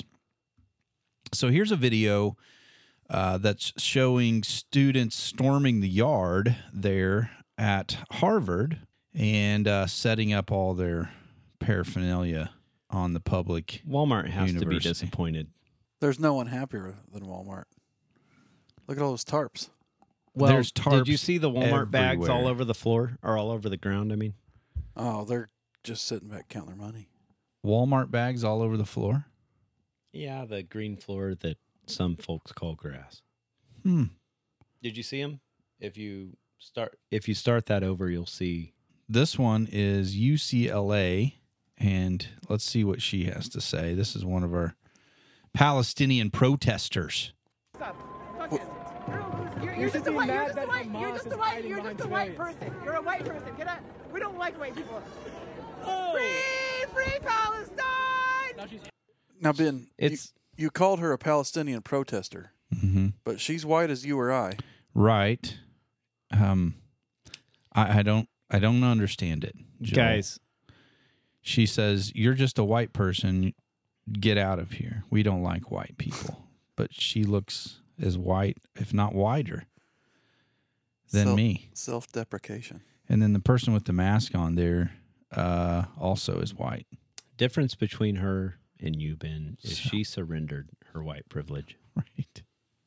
S1: So here's a video uh, that's showing students storming the yard there at Harvard and uh, setting up all their paraphernalia on the public.
S2: Walmart has to be
S1: University.
S2: disappointed.
S3: There's no one happier than Walmart. Look at all those tarps.
S2: Well,
S1: There's
S2: did you
S1: tarps
S2: see the Walmart bags
S1: everywhere.
S2: all over the floor or all over the ground? I mean,
S3: Oh, they're just sitting back counting their money.
S1: Walmart bags all over the floor.
S2: yeah, the green floor that some folks call grass.
S1: Hmm.
S2: Did you see them? If you start, if you start that over, you'll see.
S1: This one is U C L A, and let's see what she has to say. This is one of our Palestinian protesters.
S6: Stop. Fuck it. We're all losers. You're, you're just a white. You're just a white. You're just a white. You're just a white person. You're a white person. Get up. We don't like white people. Oh. Free, free Palestine.
S3: Now, Ben,
S2: It's
S3: you, you called her a Palestinian protester,
S1: Mm-hmm.
S3: but she's white as you or I.
S1: Right. Um, I, I don't. I don't understand it, Joel.
S2: guys.
S1: She says, "You're just a white person. Get out of here. We don't like white people." But she looks as white, if not whiter, than
S3: Self-
S1: me.
S3: Self-deprecation.
S1: And then the person with the mask on there uh, also is white.
S2: Difference between her and you, Ben, is
S1: So-
S2: she surrendered her white privilege.
S1: Right.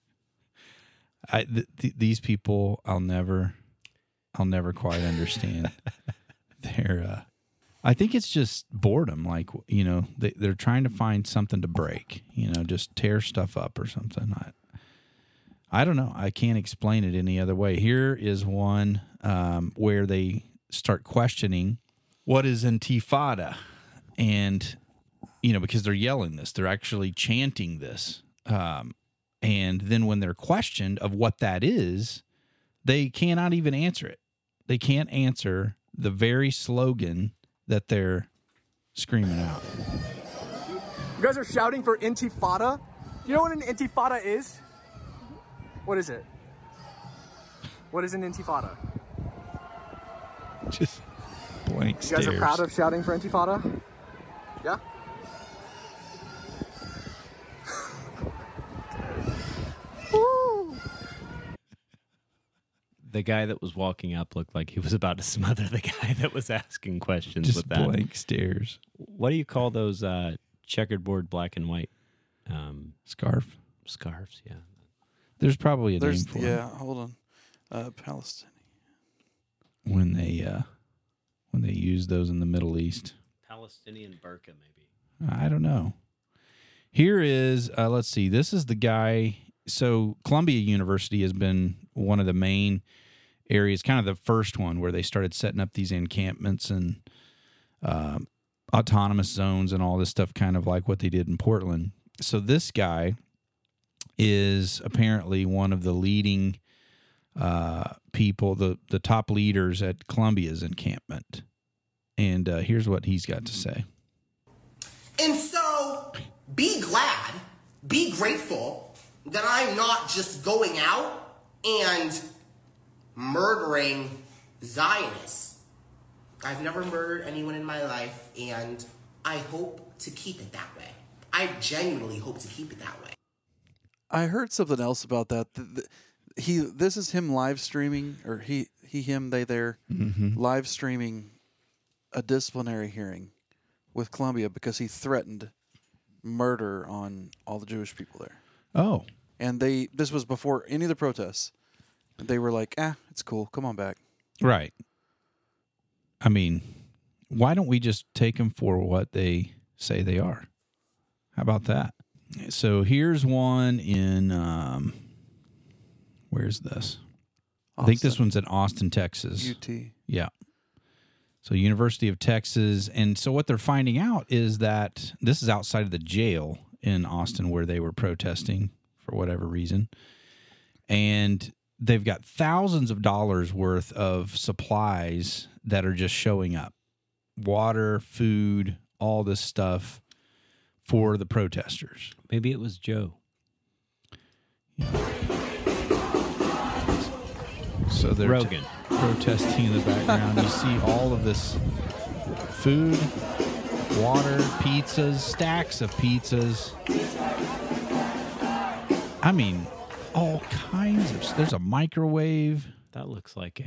S1: I th- th- these people, I'll never, I'll never quite understand. They're, uh, I think it's just boredom. Like, you know, they, they're trying to find something to break. You know, just tear stuff up or something. I, I don't know. I can't explain it any other way. Here is one um, where they start questioning what is Intifada, and you know, because they're yelling this, they're actually chanting this. Um, and then when they're questioned of what that is, they cannot even answer it. They can't answer the very slogan that they're screaming out.
S7: You guys are shouting for Intifada? You know what an Intifada is? What is it? What is an Intifada?
S1: Just blank
S7: You
S1: stares.
S7: guys are proud of shouting for Intifada? Yeah? Woo!
S2: The guy that was walking up looked like he was about to smother the guy that was asking questions
S1: Just
S2: with that.
S1: blank stares.
S2: What do you call those uh, checkerboard black and white um,
S1: Scarf.
S2: scarves? Yeah.
S1: There's probably a
S3: There's
S1: name for
S3: yeah. Hold on. Uh, Palestinian.
S1: it when they uh, when they use those in the Middle East.
S2: Palestinian burqa, maybe.
S1: I don't know. Here is, uh, let's see, this is the guy. So Columbia University has been one of the main areas, kind of the first one where they started setting up these encampments and um, autonomous zones and all this stuff, kind of like what they did in Portland. So this guy is apparently one of the leading uh, people, the, the top leaders at Columbia's encampment. And uh, here's what he's got to say.
S8: And so, be glad, be grateful that I'm not just going out and murdering Zionists. I've never murdered anyone in my life, and I hope to keep it that way. I genuinely hope to keep it that way.
S3: I heard something else about that. Th- th- He, this is him live streaming, or he, he, him, they, there,
S1: Mm-hmm.
S3: live streaming a disciplinary hearing with Columbia because he threatened murder on all the Jewish people there.
S1: Oh,
S3: And they, this was before any of the protests. They were like, ah, it's cool. Come on back.
S1: right. I mean, why don't we just take them for what they say they are? How about that? So here's one in, um, where's this? I think this
S3: Austin.
S1: one's in Austin, Texas.
S3: U T.
S1: Yeah. So University of Texas. And so what they're finding out is that this is outside of the jail in Austin where they were protesting for whatever reason. And they've got thousands of dollars worth of supplies that are just showing up. Water, food, all this stuff for the protesters.
S2: Maybe it was Joe.
S1: So they're
S2: Rogan.
S1: t- protesting in the background. You see all of this food, water, pizzas, stacks of pizzas. I mean, all kinds of. There's a microwave.
S2: That looks like a.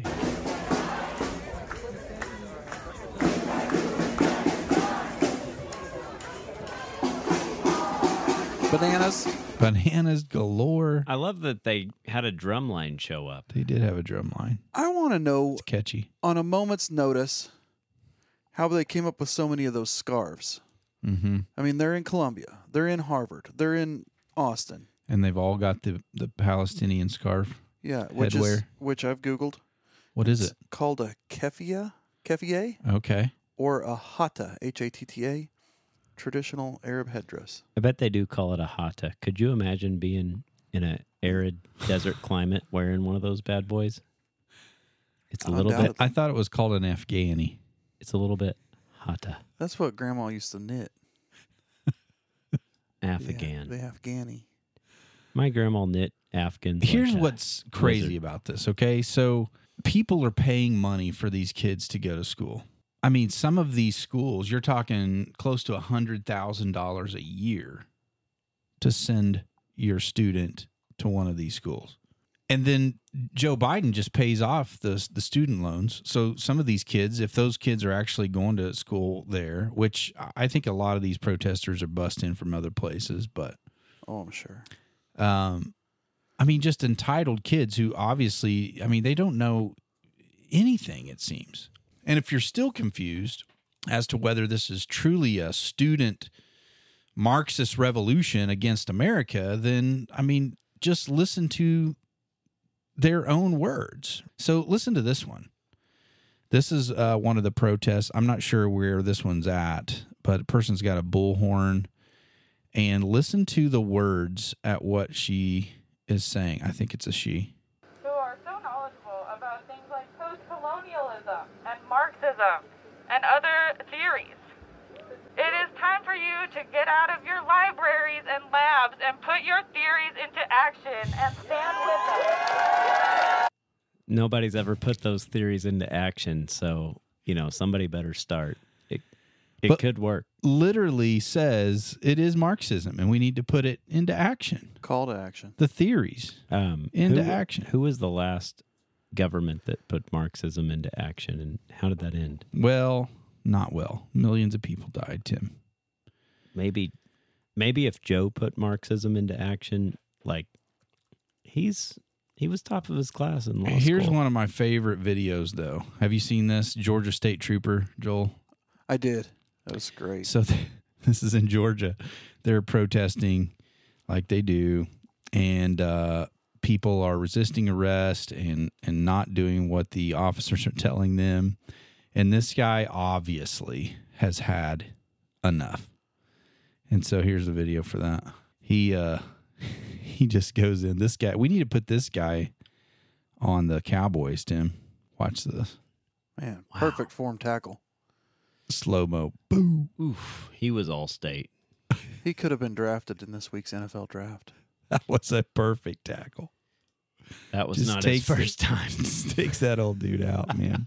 S3: Bananas.
S1: Bananas galore.
S2: I love that they had a drum line show up.
S1: They did have a drum line.
S3: I want to know,
S1: It's catchy.
S3: on a moment's notice, how they came up with so many of those scarves.
S1: Mm-hmm.
S3: I mean, they're in Columbia. They're in Harvard. They're in Austin.
S1: And they've all got the, the Palestinian scarf.
S3: Yeah, which is
S1: Headwear.
S3: which I've Googled.
S1: What is
S3: It's
S1: it?
S3: called a keffiyeh, keffiyeh,
S1: Okay.
S3: or a hatta, H A T T A, traditional Arab headdress.
S2: I bet they do call it a hata. Could you imagine being in a arid desert climate wearing one of those bad boys. It's a little bit.
S3: Undoubtedly.
S1: I thought it was called an Afghani.
S2: It's a little bit hotter.
S3: That's what Grandma used to knit.
S2: Afghan.
S3: Yeah, the Afghani.
S2: My grandma knit Afghans.
S1: Here's
S2: like a
S1: what's crazy
S2: wizard.
S1: about this, okay? So people are paying money for these kids to go to school. I mean, some of these schools, you're talking close to one hundred thousand dollars a year to send your student to one of these schools. And then Joe Biden just pays off the, the student loans. So some of these kids, if those kids are actually going to school there, which I think a lot of these protesters are busting from other places, but
S3: Oh, I'm sure.
S1: um, I mean, just entitled kids who obviously, I mean, they don't know anything, it seems. And if you're still confused as to whether this is truly a student Marxist revolution against America, then, I mean, just listen to their own words. So listen to this one. This is uh, one of the protests. I'm not sure where this one's at, but a person's got a bullhorn. And listen to the words at what she is saying. I think it's a she.
S9: Who are so knowledgeable about things like post-colonialism and Marxism and other theories. It is time for you to get out of your libraries and labs and put your theories into action and stand with them.
S2: Nobody's ever put those theories into action, so, you know, somebody better start. It it
S1: But-
S2: could work.
S1: Literally says it is Marxism and we need to put it into action.
S3: Call to action.
S1: The theories.
S2: Um,
S1: Into
S2: who-
S1: action.
S2: Who was the last government that put Marxism into action, and how did that end?
S1: Well, not well. Millions of people died, Tim.
S2: Maybe, maybe if Joe put Marxism into action, like he's he was top of his class in law
S1: Here's
S2: school.
S1: one of my favorite videos, though. Have you seen this? Georgia State Trooper, Joel?
S3: I did. That was great.
S1: So th- this is in Georgia. They're protesting like they do, and uh, people are resisting arrest and, and not doing what the officers are telling them. And this guy obviously has had enough. And so here's the video for that. He uh, he just goes in. This guy, we need to put this guy on the Cowboys, Tim. Watch this.
S3: Man, perfect form tackle.
S1: Slow-mo. Boom.
S2: Oof, he was all state.
S3: He could have been drafted in this week's N F L draft.
S1: That was a perfect tackle.
S2: That was
S1: Just
S2: not his
S1: takes the-
S2: first time.
S1: Just takes that old dude out, man.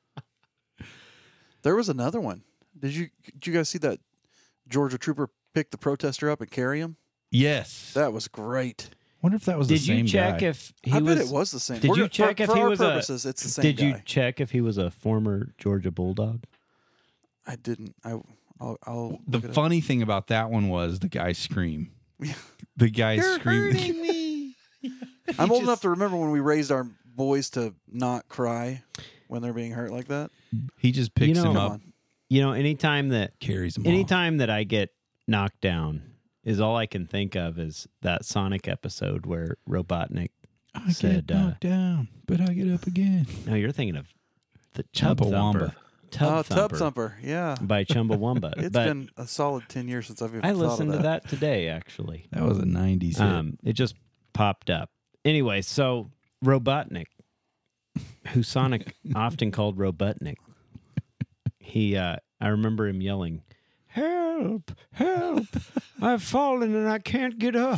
S3: There was another one. Did you did you guys see that Georgia trooper pick the protester up and carry him?
S1: Yes.
S3: That was great.
S1: Wonder if that was the
S2: Did you
S1: same
S2: check
S1: guy.
S2: if he
S3: I
S2: was?
S3: bet it was the same.
S2: Did
S3: We're
S2: you
S3: go-
S2: check
S3: for,
S2: if
S3: for
S2: he
S3: our
S2: was
S3: purposes,
S2: a?
S3: it's the same
S2: Did
S3: guy.
S2: you check if he was a former Georgia Bulldog?
S3: I didn't. I I'll, I'll
S1: The
S3: look it up.
S1: funny thing about that one was the guy scream. The guy
S3: You're
S1: screaming.
S3: hurting me. I'm old enough to remember when we raised our boys to not cry when they're being hurt like that.
S1: He just picks
S2: You know-
S1: him
S3: Come
S1: up,
S3: on.
S2: You know, anytime that
S1: carries him off.
S2: anytime that I get knocked down is all I can think of is that Sonic episode where Robotnik
S1: I
S2: said,
S1: get
S2: uh,
S1: knocked down, but I get up again.
S2: no, you're thinking of the Tub
S1: Chumbawamba.
S2: Thumper. Tub
S3: Oh,
S2: Thumper
S3: Tub Thumper. Yeah.
S2: by Chumbawamba.
S3: It's
S2: but
S3: been a solid ten years since I've even
S2: I
S3: thought
S2: listened
S3: of
S2: to
S3: that.
S2: that today, actually.
S1: That was a nineties hit.
S2: Um, it just popped up. Anyway, so Robotnik, who Sonic often called Robotnik, he, uh, I remember him yelling, "Help! Help! I've fallen and I can't get up."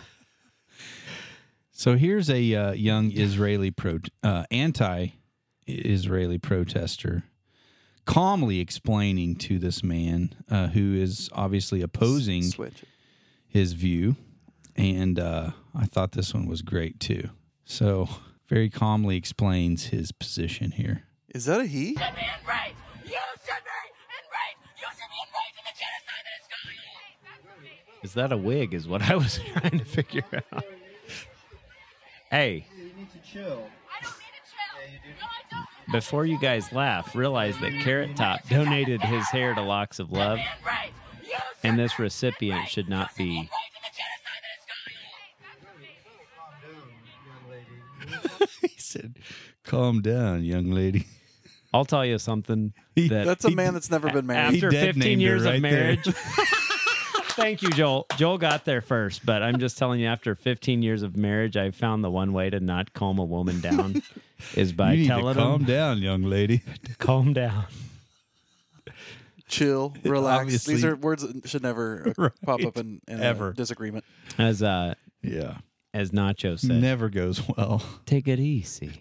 S1: So here's a uh, young Israeli pro, uh, anti-Israeli protester calmly explaining to this man uh, who is obviously opposing
S3: Switch.
S1: his view, and uh, I thought this one was great too. So very calmly explains his position here.
S3: Is that a he?
S6: You should be enraged. You should be enraged. You should be enraged in the genocide that is going on.
S2: Is that a wig? Is what I was trying to figure out. Hey,
S6: I don't need to chill. No, I don't.
S2: before you guys laugh, realize that Carrot Top donated his hair to Locks of Love,
S6: Enraged. You should
S2: and this recipient should not be.
S6: enraged in the genocide that is going on.
S1: He said, "Calm down, young lady."
S2: I'll tell you something
S1: He-
S2: that
S3: That's a man that's never been married.
S2: after
S1: He dead
S2: fifteen
S1: named her
S2: years
S1: right
S2: of
S1: there.
S2: marriage, Thank you, Joel. Joel got there first, but I'm just telling you, after fifteen years of marriage, I found the one way to not calm a woman down is by
S1: you need
S2: telling
S1: to calm
S2: them
S1: down, young lady.
S2: to calm down.
S3: Chill, relax.
S1: Obviously.
S3: These are words that should never uh,
S1: Right.
S3: pop up in, in
S1: Ever.
S3: a disagreement.
S2: As uh,
S1: Yeah.
S2: as Nacho said,
S1: Never goes well.
S2: take it easy.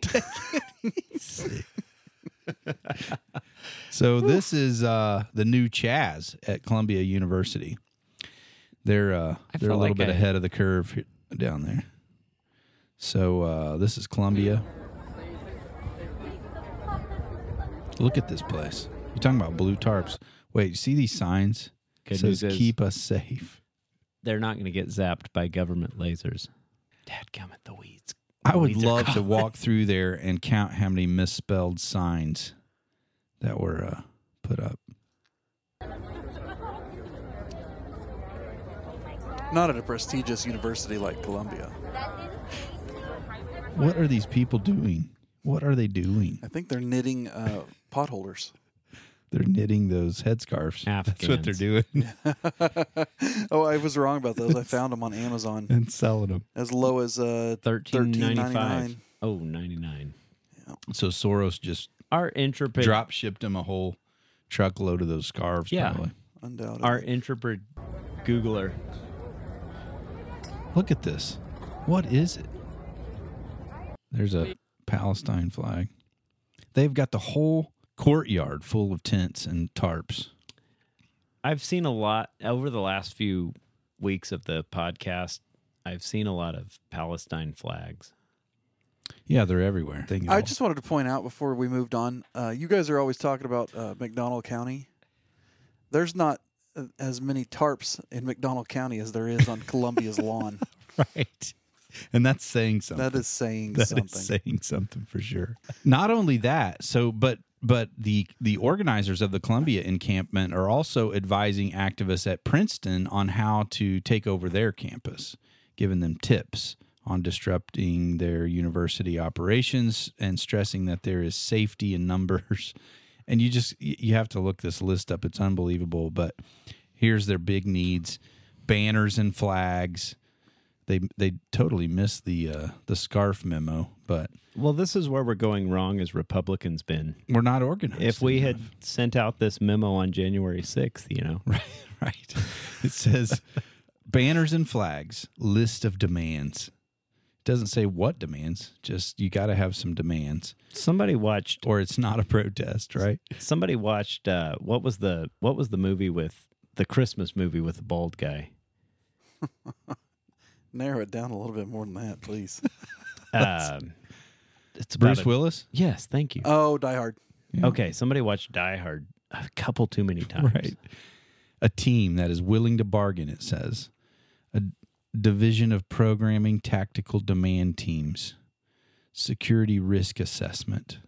S1: So this is uh, the new Chaz at Columbia University. They're uh,
S2: I
S1: they're a
S2: feel
S1: little
S2: like
S1: bit
S2: I-
S1: ahead of the curve here, down there. So uh, this is Columbia. Look at this place. You're talking about blue tarps. Wait, you see these signs?
S2: Good
S1: It says
S2: news is-
S1: keep us safe.
S2: They're not going to get zapped by government lasers. Dadgummit, the weeds.
S1: I would
S2: Weeds are
S1: love to
S2: gone.
S1: walk through there and count how many misspelled signs that were uh, put up.
S3: Not at a prestigious university like Columbia.
S1: What are these people doing? What are they doing?
S3: I think they're knitting uh, potholders.
S1: They're knitting those headscarves. That's what they're
S2: Afghans.
S1: doing.
S3: Oh, I was wrong about those. I found them on Amazon
S1: And selling them.
S3: as low as uh,
S2: thirteen
S3: thirteen
S2: ninety-five.
S3: ninety-nine.
S2: Oh, ninety-nine.
S1: So Soros just
S2: Our intrepid
S1: drop shipped him a whole truckload of those scarves.
S2: Yeah.
S1: Probably.
S3: Undoubtedly.
S2: our intrepid Googler.
S1: Look at this. What is it? There's a Palestine flag. They've got the whole courtyard full of tents and tarps.
S2: I've seen a lot over the last few weeks of the podcast. I've seen a lot of Palestine flags.
S1: Yeah, they're everywhere. They
S3: I just wanted to point out before we moved on, uh, you guys are always talking about uh, McDonald County. There's not uh, as many tarps in McDonald County as there is on Columbia's lawn.
S1: right. And that's saying something.
S3: That is saying
S1: That
S3: something.
S1: is saying something for sure. Not only that, so but but the the organizers of the Columbia encampment are also advising activists at Princeton on how to take over their campus, giving them tips on disrupting their university operations and stressing that there is safety in numbers. And you just you have to look this list up. It's unbelievable, but here's their big needs: banners and flags. They they totally missed the uh, the scarf memo, but
S2: Well, this is where we're going wrong as Republicans been.
S1: we're not organized.
S2: If we had
S1: enough.
S2: sent out this memo on January sixth, you know.
S1: right, right, it says banners and flags, list of demands. It doesn't say what demands. Just you got to have some demands,
S2: Somebody watched
S1: or it's not a protest, right?
S2: somebody watched uh, what was the what was the movie with the Christmas movie with the bald guy?
S3: Narrow it down a little bit more than that, please.
S2: Um, it's about
S1: Bruce
S2: a-
S1: Willis,
S2: Yes, thank you.
S3: Oh, Die Hard.
S1: Yeah.
S2: Okay, somebody watched Die Hard a couple too many times.
S1: right? A team that is willing to bargain. It says a division of programming, tactical demand teams, security risk assessment.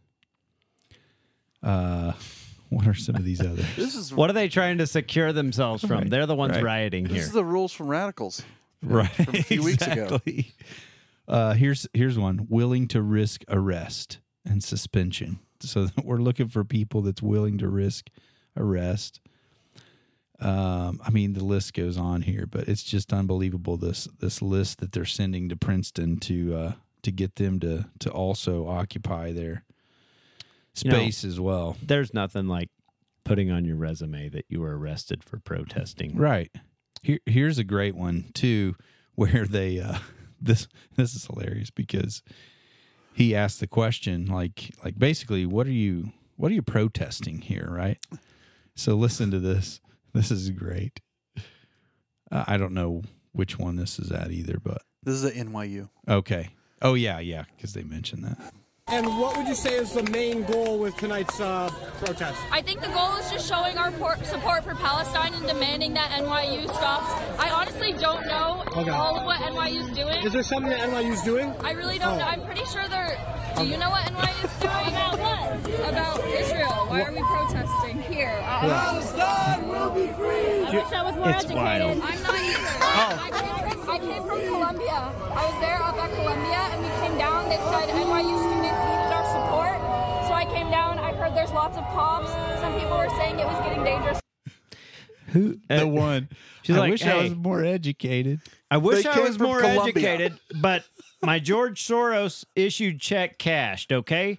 S1: Uh, what are some of these others?
S3: This is
S2: What are they trying to secure themselves from?
S1: Right,
S2: They're the ones
S1: right.
S2: rioting
S3: this
S2: here.
S3: is the rules from Radicals.
S1: Right,
S3: From a few weeks ago.
S1: exactly. Uh, here's here's one: willing to risk arrest and suspension. So we're looking for people that's willing to risk arrest. Um, I mean, the list goes on here, but it's just unbelievable. This this list that they're sending to Princeton to uh, to get them to to also occupy their
S2: You know,
S1: space as well.
S2: There's nothing like putting on your resume that you were arrested for protesting.
S1: Right. Here, here's a great one too, where they uh, this this is hilarious because he asked the question like like basically what are you what are you protesting here, right? So listen to this. This is great. Uh, I don't know which one this is at either, but
S3: This is at N Y U.
S1: okay. Oh yeah, yeah, because they mentioned that.
S10: And what would you say is the main goal with tonight's uh, protest?
S11: I think the goal is just showing our por- support for Palestine and demanding that N Y U stops. I honestly don't know
S10: Okay.
S11: all of what N Y U's doing.
S10: Is there something that N Y U's doing?
S11: I really don't
S10: Oh.
S11: know. I'm pretty sure they're... Do you know what N Y U's doing? About what? About Israel. Why are we protesting here?
S10: Palestine will be free!
S11: I wish I was more
S2: It's
S11: educated.
S2: wild.
S11: I'm not either. I, came from, I came from Columbia. I was there up at Columbia, and we came down. They said N Y U students needed our support. So I came down. I heard there's lots of cops. Some people were saying it was getting dangerous.
S2: Who
S1: The
S2: uh,
S1: one.
S2: She's
S1: I
S2: like,
S1: wish
S2: hey,
S1: I was more educated.
S2: I wish
S3: They
S2: I
S3: came
S2: was
S3: from
S2: more
S3: Colombia.
S2: educated, but my George Soros issued check cashed, okay?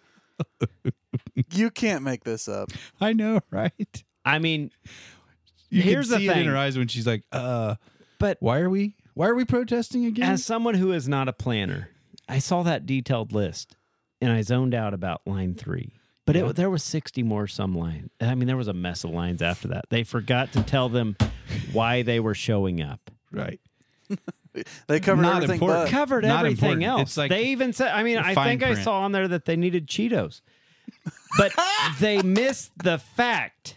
S3: You can't make this up.
S1: I know, right?
S2: I mean,
S1: You
S2: here's
S1: can
S2: the
S1: see it in
S2: thing.
S1: her eyes when she's like, "Uh,
S2: But
S1: why are we? Why are we protesting again?"
S2: as someone who is not a planner, I saw that detailed list and I zoned out about line three. But
S1: Yeah.
S2: it, there was sixty more some line. I mean, there was a mess of lines after that. They forgot to tell them why they were showing up.
S1: Right.
S3: They covered
S1: Not
S3: everything
S1: important.
S3: but.
S2: Covered
S1: Not
S2: everything
S1: important.
S2: else.
S1: It's like
S2: they even said, I mean, I
S1: fine
S2: think I
S1: print.
S2: saw on there that they needed Cheetos. But they missed the fact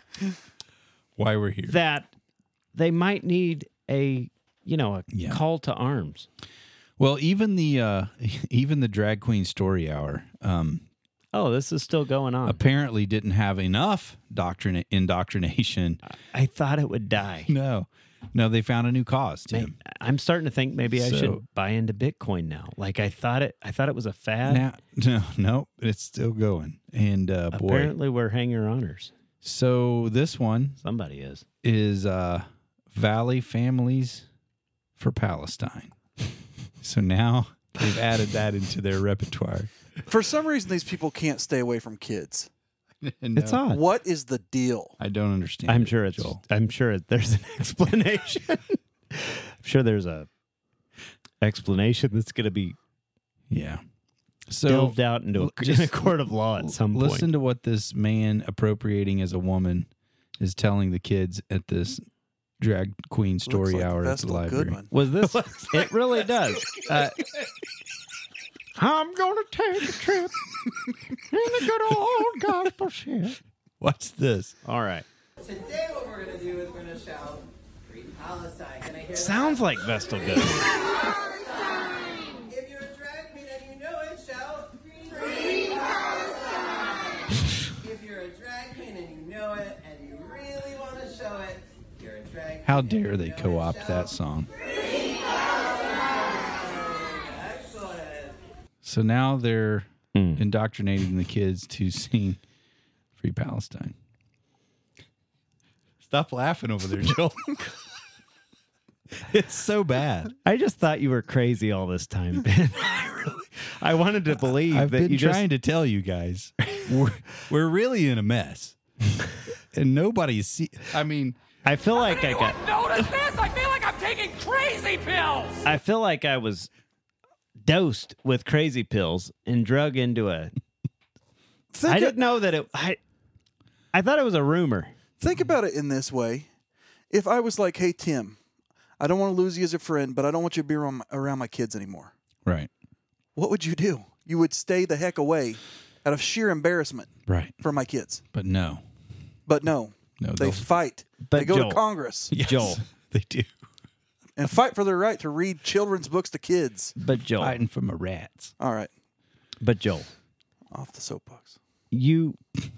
S1: Why we're here.
S2: that they might need a, you know, a
S1: Yeah.
S2: call to arms.
S1: Well, even the uh, even the drag queen story hour um,
S2: Oh, this is still going on.
S1: apparently didn't have enough doctrine indoctrination.
S2: I thought it would die.
S1: No, no, they found a new cause, Tim.
S2: May- I'm starting to think maybe I
S1: So-
S2: should buy into Bitcoin now. Like I thought it. I thought it was a fad.
S1: Now, no, no, it's still going. And uh, boy,
S2: Apparently, we're hanger honors.
S1: so this one
S2: Somebody is.
S1: is uh, Valley Families for Palestine. So now they've added that into their repertoire.
S3: For some reason, these people can't stay away from kids.
S2: It's
S1: No,
S2: odd.
S3: What is the deal?
S1: I don't understand.
S2: I'm
S1: it,
S2: sure it's.
S1: Joel.
S2: I'm sure it, there's an explanation. I'm sure there's a explanation that's going to be
S1: Yeah. So
S2: delved out into a,
S1: just
S2: in a court of law at some point.
S1: listen to what this man appropriating as a woman is telling the kids at this drag queen story
S3: Looks like
S1: hour at the
S3: Vestal
S1: library.
S3: Goodman.
S2: Was this? It really does. Uh, I'm gonna take a trip in the good old gospel shit.
S1: What's this?
S2: All right.
S12: Today what we're going to do is we're going to shout Free Palestine. Can I hear
S2: Sounds like Vestal Good.
S12: that? If you're a drag queen and you know it, shout Free Palestine. If you're a drag queen and you know it and you really want to show it, you're a drag queen.
S1: How
S12: and
S1: dare
S12: you
S1: they
S12: know it,
S1: co-opt
S12: shout
S1: that song?
S12: Free Palestine. Excellent.
S1: So now they're
S2: Mm.
S1: indoctrinating the kids to sing Free Palestine. Stop laughing over there, Joel. It's so bad.
S2: I just thought you were crazy all this time, Ben. I really, I wanted to believe
S1: I've
S2: that
S1: been
S2: you
S1: trying
S2: just.
S1: to tell you guys, we're, we're really in a mess. And nobody's see. I mean,
S2: I feel like I got.
S6: Notice this? I feel like I'm taking crazy pills.
S2: I feel like I was dosed with crazy pills and drug into a.
S3: Think,
S2: I
S3: it-
S2: didn't know that it. I. I thought it was a rumor.
S3: think about it in this way. If I was like, hey, Tim, I don't want to lose you as a friend, but I don't want you to be around my, around my kids anymore.
S1: right,
S3: What would you do? You would stay the heck away out of sheer embarrassment
S1: right.
S3: for my kids.
S1: But no.
S3: But no,
S1: No,
S3: they
S1: they'll-
S3: fight.
S2: But
S3: they go
S2: Joel-
S3: to Congress
S1: Yes,
S2: Joel.
S1: they do.
S3: and fight for their right to read children's books to kids.
S2: But Joel.
S1: Fighting from the rats.
S3: All right,
S2: But Joel.
S3: off the soapbox.
S2: You.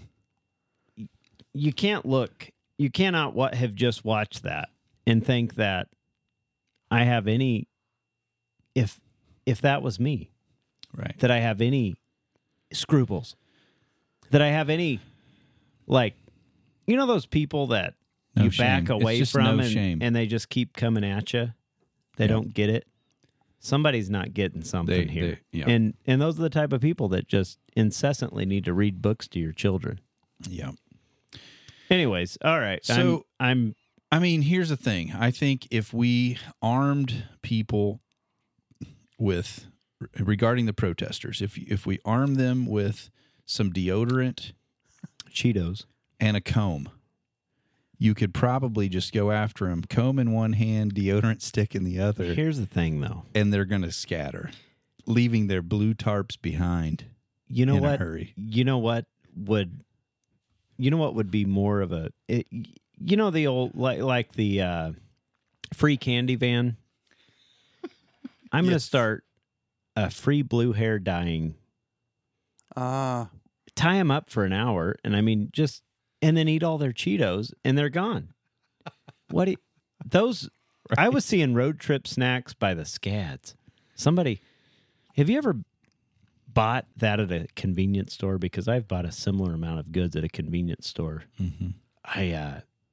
S2: You can't look. You cannot what have just watched that and think that I have any. If if that was me,
S1: Right.
S2: that I have any scruples, that I have any, like, you know, those people that
S1: No
S2: you
S1: shame.
S2: back
S1: It's
S2: away
S1: just
S2: from
S1: no
S2: and,
S1: shame.
S2: and they just keep coming at you. They
S1: Yeah.
S2: don't get it. Somebody's not getting something
S1: They-
S2: here.
S1: they- yeah.
S2: And and those are the type of people that just incessantly need to read books to your children.
S1: Yeah.
S2: Anyways, all right.
S1: So-
S2: I'm, I'm
S1: I mean, here's the thing. I think if we armed people with regarding the protesters, if if we arm them with some deodorant,
S2: Cheetos,
S1: and a comb, you could probably just go after them, comb in one hand, deodorant stick in the other,
S2: here's the thing though.
S1: and they're going to scatter, leaving their blue tarps behind.
S2: You know
S1: in
S2: what?
S1: a hurry.
S2: You know what would you know what would be more of a it, you know the old like like the uh, free candy van. I'm going to
S1: Yes.
S2: start a free blue hair dyeing.
S3: Ah,
S2: Tie them up for an hour, and I mean just and then eat all their Cheetos, and they're gone. What do you- those? I was seeing road trip snacks by the Scads. Somebody, have you ever bought that at a convenience store? Because I've bought a similar amount of goods at a convenience store.
S1: Mm-hmm.
S2: I, uh,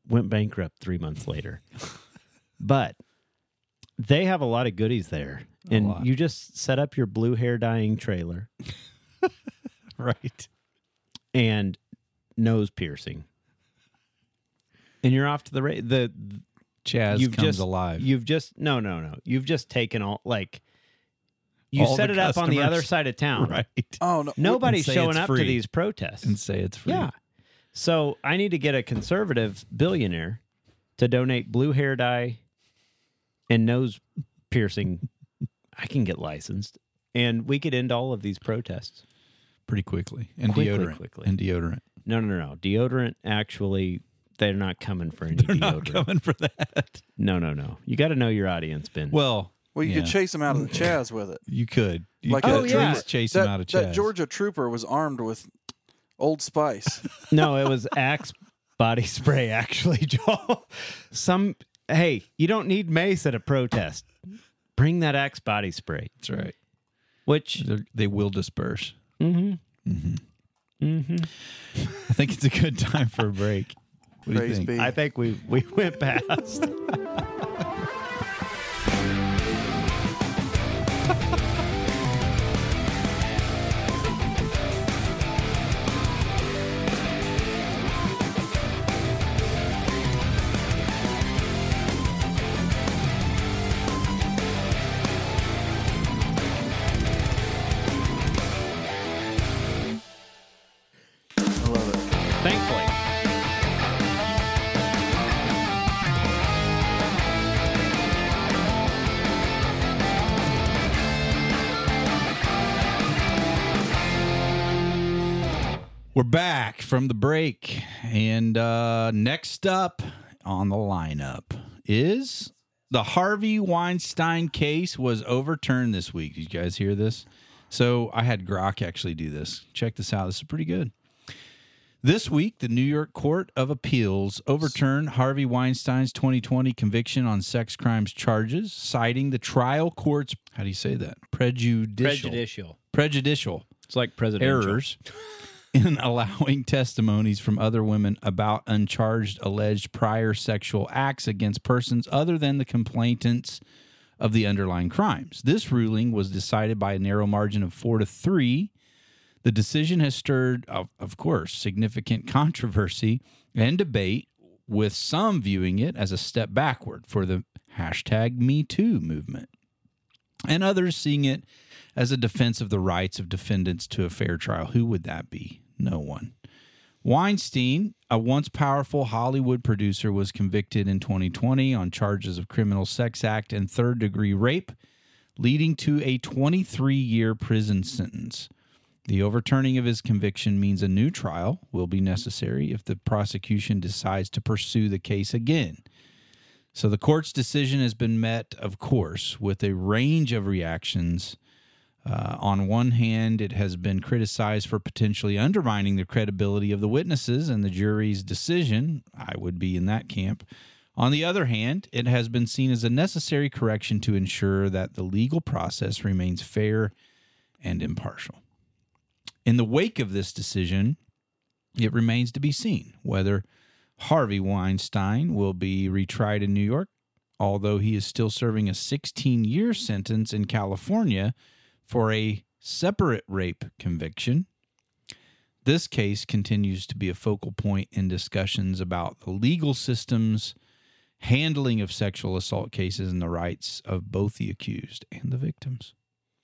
S2: went bankrupt three months later. But they have a lot of goodies there.
S1: A
S2: And
S1: lot.
S2: you just set up your blue hair dyeing trailer.
S1: Right.
S2: And nose piercing. And you're off to the ra- the
S1: Chaz
S2: you've
S1: comes
S2: just,
S1: alive.
S2: You've just no no no. You've just taken all like you
S1: All
S2: set
S1: the
S2: it up on the
S1: customers.
S2: other side of town.
S1: Right.
S3: Oh no!
S2: Nobody's
S1: And say
S2: showing
S1: it's
S2: up to
S1: free.
S2: these protests.
S1: And say it's free.
S2: Yeah. So I need to get a conservative billionaire to donate blue hair dye and nose piercing. I can get licensed, and we could end all of these protests
S1: Pretty quickly. And
S2: Quickly,
S1: deodorant.
S2: quickly.
S1: And deodorant.
S2: No, no, no, no. Deodorant, actually, they're not coming for any
S1: They're
S2: deodorant.
S1: not coming for that.
S2: No, no, no. You got to know your audience, Ben.
S1: Well,
S3: Well, you
S1: yeah.
S3: could chase him out of the Chaz with it.
S1: You could. You
S3: Like
S1: could
S3: that
S1: at
S2: yeah.
S1: least chase
S3: that,
S1: him out of
S3: that
S1: Chaz.
S3: Georgia trooper was armed with Old Spice.
S2: No, it was Axe body spray, actually, Joel. Some, hey, you don't need mace at a protest. Bring that Axe body spray.
S1: That's right.
S2: Which,
S1: They're, they will disperse.
S2: mm-hmm.
S1: Mm-hmm.
S2: Mm-hmm.
S1: I think it's a good time for a break. What do you
S3: Praise
S1: think?
S3: be.
S2: I think we we went past.
S3: I love it.
S2: Thankfully.
S1: We're back from the break. And uh, next up on the lineup is the Harvey Weinstein case was overturned this week. Did you guys hear this? So I had Grok actually do this. Check this out. This is pretty good. This week, the New York Court of Appeals overturned Harvey Weinstein's twenty twenty conviction on sex crimes charges, citing the trial court's, how do you say that? Prejudicial.
S2: Prejudicial.
S1: Prejudicial.
S2: It's like presidential.
S1: Errors in allowing testimonies from other women about uncharged alleged prior sexual acts against persons other than the complainants of the underlying crimes. This ruling was decided by a narrow margin of four to three. The decision has stirred, of, of course, significant controversy and debate, with some viewing it as a step backward for the hashtag Me Too movement, and others seeing it as a defense of the rights of defendants to a fair trial. Who would that be? No one. Weinstein, a once powerful Hollywood producer, was convicted in twenty twenty on charges of criminal sex act and third-degree rape, leading to a twenty-three year prison sentence. The overturning of his conviction means a new trial will be necessary if the prosecution decides to pursue the case again. So the court's decision has been met, of course, with a range of reactions. Uh, on one hand, it has been criticized for potentially undermining the credibility of the witnesses and the jury's decision. I would be in that camp. On the other hand, it has been seen as a necessary correction to ensure that the legal process remains fair and impartial. In the wake of this decision, it remains to be seen whether Harvey Weinstein will be retried in New York, although he is still serving a sixteen year sentence in California for a separate rape conviction. This case continues to be a focal point in discussions about the legal system's handling of sexual assault cases and the rights of both the accused and the victims.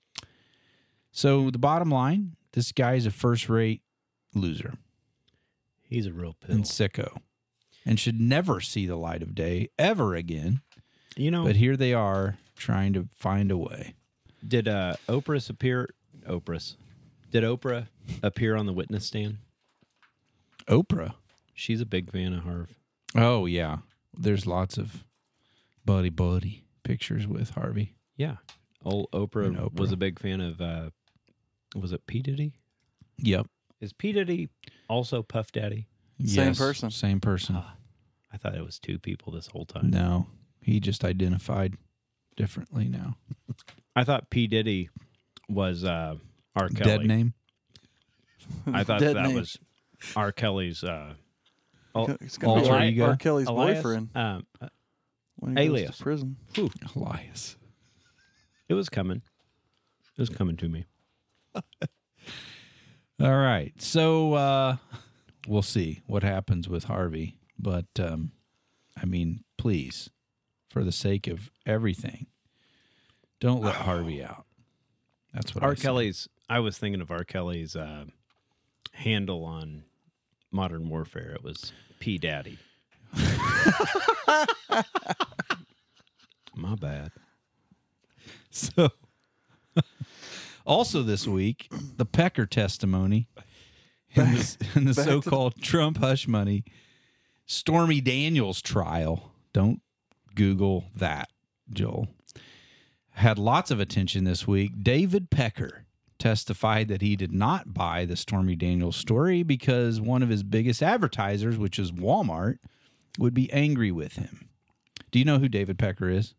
S1: So the bottom line, this guy is a first-rate loser.
S2: He's a real pill.
S1: And sicko. And should never see the light of day ever again.
S2: You know,
S1: but here they are trying to find a way.
S2: Did uh, Oprah appear? Oprah. Did Oprah appear on the witness stand?
S1: Oprah?
S2: She's a big fan of Harv.
S1: Oh, yeah. There's lots of buddy-buddy pictures with Harvey.
S2: Yeah. Old Oprah,
S1: Oprah.
S2: was a big fan of, uh, was it P. Diddy?
S1: Yep.
S2: Is P. Diddy also Puff Daddy?
S3: Same
S1: Yes,
S3: person.
S1: Same person.
S2: Ah, I thought it was two people this whole time.
S1: No, he just identified differently now.
S2: I thought P. Diddy was uh, R. Kelly.
S1: Dead name?
S2: I thought
S3: Dead
S2: that
S3: name.
S2: was R. Kelly's uh, Oh,
S3: It's going to be
S1: Alter
S3: R.
S1: ego.
S3: R. Kelly's
S2: Elias?
S3: boyfriend
S2: Um, uh,
S3: when he
S2: Alias.
S3: goes to prison.
S2: Whew.
S1: Elias.
S2: It was coming. It was coming to me.
S1: All right. So uh, we'll see what happens with Harvey. But, um, I mean, please, for the sake of everything, don't let Harvey out. That's what I
S2: R.
S1: say.
S2: Kelly's, I was thinking of R. Kelly's uh, handle on Modern Warfare. It was P Daddy. My bad.
S1: So, also this week, the Pecker testimony in the, in the
S3: back to-
S1: so-called Trump hush money Stormy Daniels trial. Don't Google that, Joel. Had lots of attention this week. David Pecker testified that he did not buy the Stormy Daniels story because one of his biggest advertisers, which is Walmart, would be angry with him. Do you know who David Pecker is?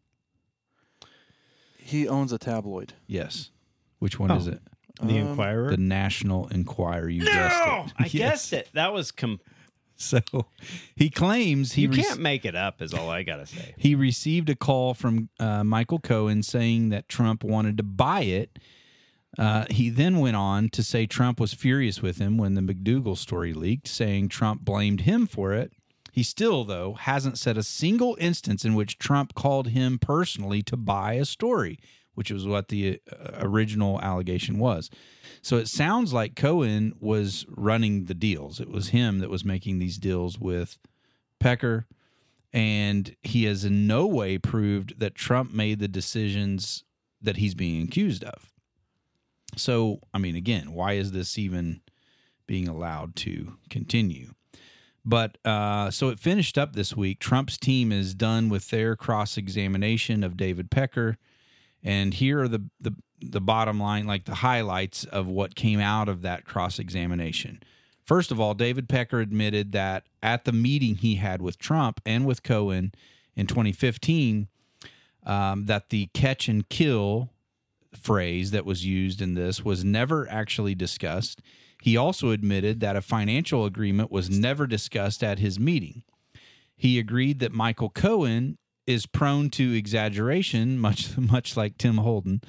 S3: He owns a tabloid.
S1: Yes. Which one
S2: Oh,
S1: is it?
S2: The
S3: Um,
S2: Inquirer?
S1: The National Enquirer. You guessed it.
S2: I
S1: Yes.
S2: guessed it. That was com-
S1: So he claims he
S2: you
S1: rec-
S2: can't make it up, is all I got to say.
S1: he received a call from uh, Michael Cohen saying that Trump wanted to buy it. Uh, he then went on to say Trump was furious with him when the McDougal story leaked, saying Trump blamed him for it. He still, though, hasn't said a single instance in which Trump called him personally to buy a story, which was what the uh, original allegation was. So it sounds like Cohen was running the deals. It was him that was making these deals with Pecker, and he has in no way proved that Trump made the decisions that he's being accused of. So, I mean, again, why is this even being allowed to continue? But uh, so it finished up this week. Trump's team is done with their cross-examination of David Pecker. And here are the, the, the bottom line, like the highlights of what came out of that cross-examination. First of all, David Pecker admitted that at the meeting he had with Trump and with Cohen in twenty fifteen, um, that the catch and kill phrase that was used in this was never actually discussed. He also admitted that a financial agreement was never discussed at his meeting. He agreed that Michael Cohen is prone to exaggeration, much much like Tim Holden.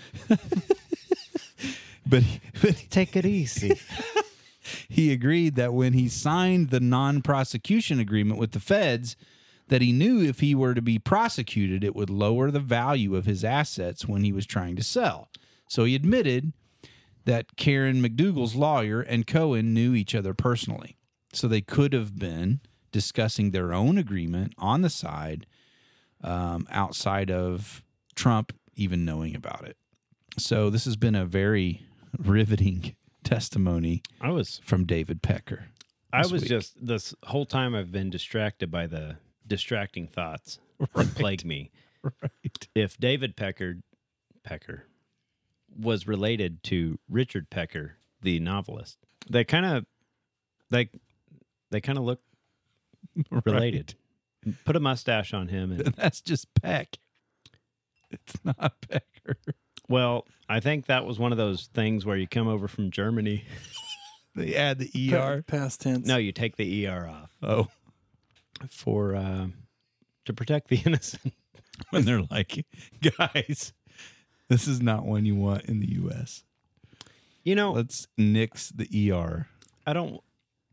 S1: but, but
S2: Take it easy.
S1: he agreed that when he signed the non-prosecution agreement with the feds, that he knew if he were to be prosecuted, it would lower the value of his assets when he was trying to sell. So he admitted that Karen McDougal's lawyer and Cohen knew each other personally. So they could have been discussing their own agreement on the side um, outside of Trump even knowing about it. So this has been a very riveting testimony
S2: I was
S1: from David Pecker.
S2: I
S1: this
S2: was
S1: week.
S2: just this whole time I've been distracted by the distracting thoughts that plague me.
S1: Right.
S2: If David Pecker Pecker was related to Richard Pecker, the novelist, they kind of like they kind of look related. Put a mustache on him, and
S1: That's just Peck. It's not Pecker.
S2: well, I think that was one of those things where you come over from Germany.
S1: They add the E R.
S3: Past tense.
S2: No, you take the E R off
S1: Oh,
S2: for uh, to protect the innocent.
S1: when they're like, guys, this is not one you want in the U S.
S2: You know,
S1: Let's nix the E R.
S2: I don't.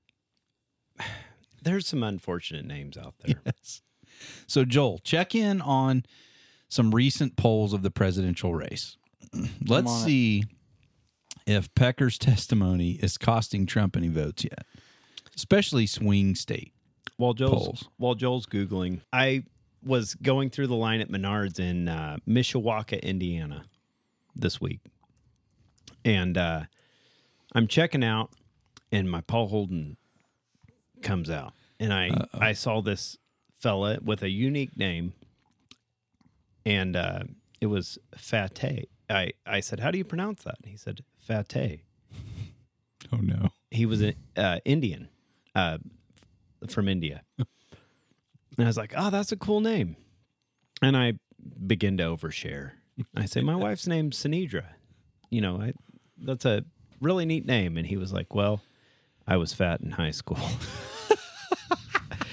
S2: There's some unfortunate names out there.
S1: Yes. So, Joel, check in on some recent polls of the presidential race. Let's
S3: on it.
S1: see if Pecker's testimony is costing Trump any votes yet, especially swing state.
S2: While Joel's
S1: polls.
S2: while Joel's googling, I was going through the line at Menards in uh, Mishawaka, Indiana, this week, and uh, I'm checking out, and my Paul Holden comes out, and I
S1: Uh-oh.
S2: I saw this fella with a unique name, and uh, it was Fateh. I I said, "How do you pronounce that?" And he said, "Fateh."
S1: Oh, no.
S2: He was an uh, Indian, uh, from India. And I was like, oh, that's a cool name. And I begin to overshare. I say, my wife's name's Sinidra. You know, I, that's a really neat name. And he was like, well, I was fat in high school.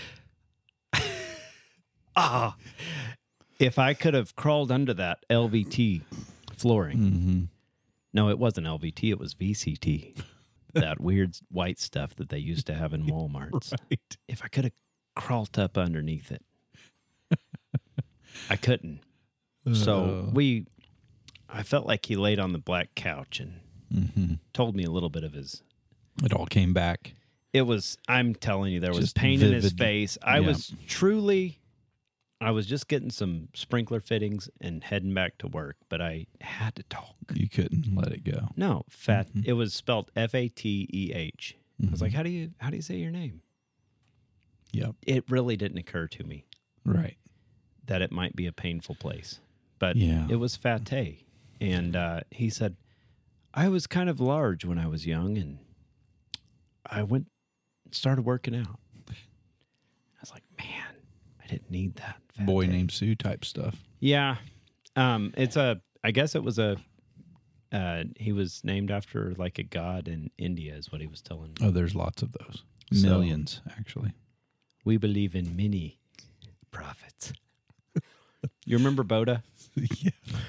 S2: Ah, if I could have crawled under that L V T flooring.
S1: Mm-hmm.
S2: No, it wasn't L V T. It was V C T. That weird white stuff that they used to have in Walmarts.
S1: Right.
S2: If I could have crawled up underneath it, I couldn't. So
S1: Uh.
S2: we, I felt like he laid on the black couch and
S1: Mm-hmm.
S2: told me a little bit of his.
S1: It all came back.
S2: It was, I'm telling you, there was
S1: Just
S2: pain in his
S1: vivid.
S2: face. I
S1: Yeah.
S2: was truly, I was just getting some sprinkler fittings and heading back to work, but I had to talk.
S1: You couldn't let it go.
S2: No, fat.
S1: Mm-hmm.
S2: It was spelled F A T E H. I was like, how do you, how do you say your name?
S1: Yep.
S2: It really didn't occur to me
S1: Right.
S2: that it might be a painful place, but
S1: Yeah.
S2: it was Fateh. And uh, he said, I was kind of large when I was young, and I went, started working out. I was like, man, I didn't need that.
S1: Boy
S2: Fateh.
S1: named Sue type stuff.
S2: Yeah. Um, it's a, I guess it was a, uh, he was named after like a god in India is what he was telling me.
S1: Oh, there's lots of those.
S2: So-
S1: Millions, actually.
S2: We believe in many prophets. You remember Boda?
S1: Yeah.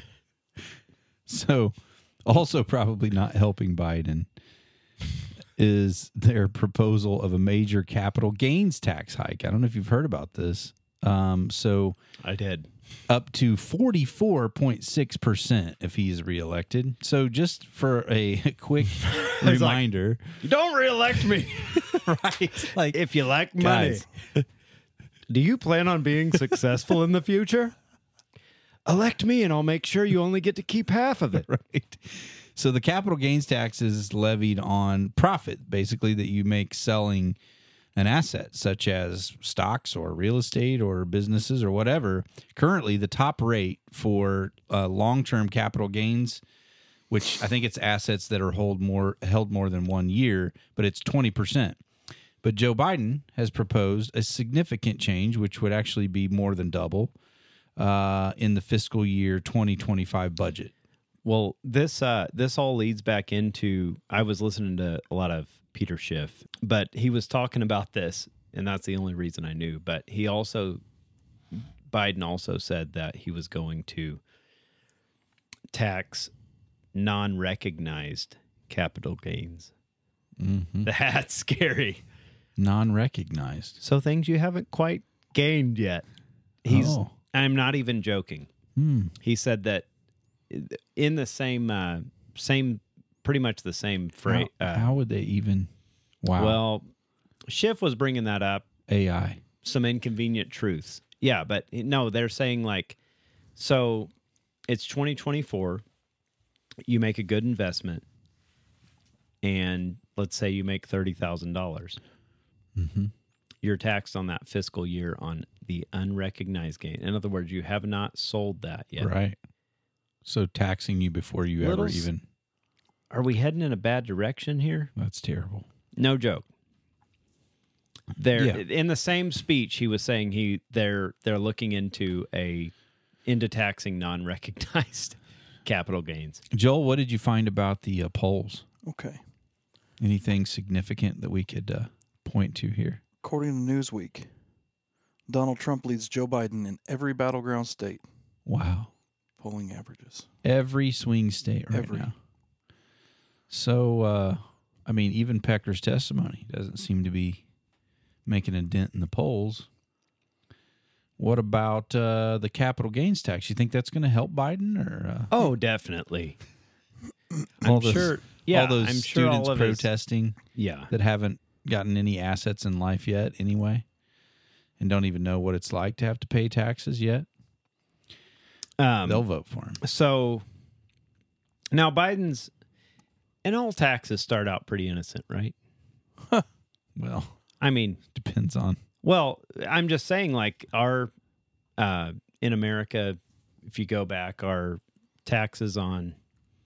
S1: So, also probably not helping Biden is their proposal of a major capital gains tax hike. I don't know if you've heard about this. Um, so
S2: I did.
S1: Up to forty-four point six percent if he is reelected. So just for a quick reminder.
S2: Like, don't reelect me.
S1: Right. Like,
S2: if you like money.
S1: guys.
S2: Do you plan on being successful in the future? Elect me and I'll make sure you only get to keep half of it.
S1: Right. So the capital gains tax is levied on profit, basically, that you make selling an asset, such as stocks or real estate or businesses or whatever. Currently, the top rate for uh, long-term capital gains, which I think it's assets that are hold more held more than one year, but it's twenty percent. But Joe Biden has proposed a significant change, which would actually be more than double uh, in the fiscal year twenty twenty-five budget.
S2: Well, this uh, this all leads back into, I was listening to a lot of Peter Schiff, but he was talking about this, and that's the only reason I knew. But he also, Biden also said that he was going to tax non-recognized capital gains.
S1: Mm-hmm.
S2: That's scary.
S1: Non-recognized.
S2: So things you haven't quite gained yet. He's.
S1: Oh.
S2: I'm not even joking.
S1: Hmm.
S2: He said that in the same, uh, same, pretty much the same phrase.
S1: How,
S2: Uh,
S1: how would they even? Wow.
S2: Well, Schiff was bringing that up.
S1: A I.
S2: Some inconvenient truths. Yeah, but no, they're saying like, so it's twenty twenty-four. You make a good investment, and let's say you make thirty thousand dollars.
S1: Mm-hmm.
S2: You're taxed on that fiscal year on the unrecognized gain. In other words, you have not sold that yet.
S1: Right. So taxing you before you
S2: Little
S1: ever
S2: s-
S1: even.
S2: Are we heading in a bad direction here?
S1: That's terrible.
S2: No joke. They're
S1: Yeah.
S2: in the same speech he was saying he they're they're looking into a into taxing non-recognized capital gains.
S1: Joel, what did you find about the uh, polls?
S3: Okay.
S1: Anything significant that we could uh, point to here?
S3: According to Newsweek, Donald Trump leads Joe Biden in every battleground state.
S1: Wow.
S3: Polling averages.
S1: Every swing state right
S3: Every.
S1: now. So, uh, I mean, even Pecker's testimony doesn't seem to be making a dent in the polls. What about uh, the capital gains tax? You think that's going to help Biden? Or uh,
S2: Oh, definitely.
S1: all
S2: I'm
S1: those,
S2: sure. Yeah,
S1: all those
S2: I'm sure
S1: students
S2: all of his-
S1: protesting
S2: yeah.
S1: that haven't gotten any assets in life yet anyway and don't even know what it's like to have to pay taxes yet?
S2: Um,
S1: They'll vote for him.
S2: So now Biden's and all taxes start out pretty innocent, right?
S1: Well,
S2: I mean,
S1: depends on.
S2: Well, I'm just saying, like, our, uh, in America, if you go back, our taxes on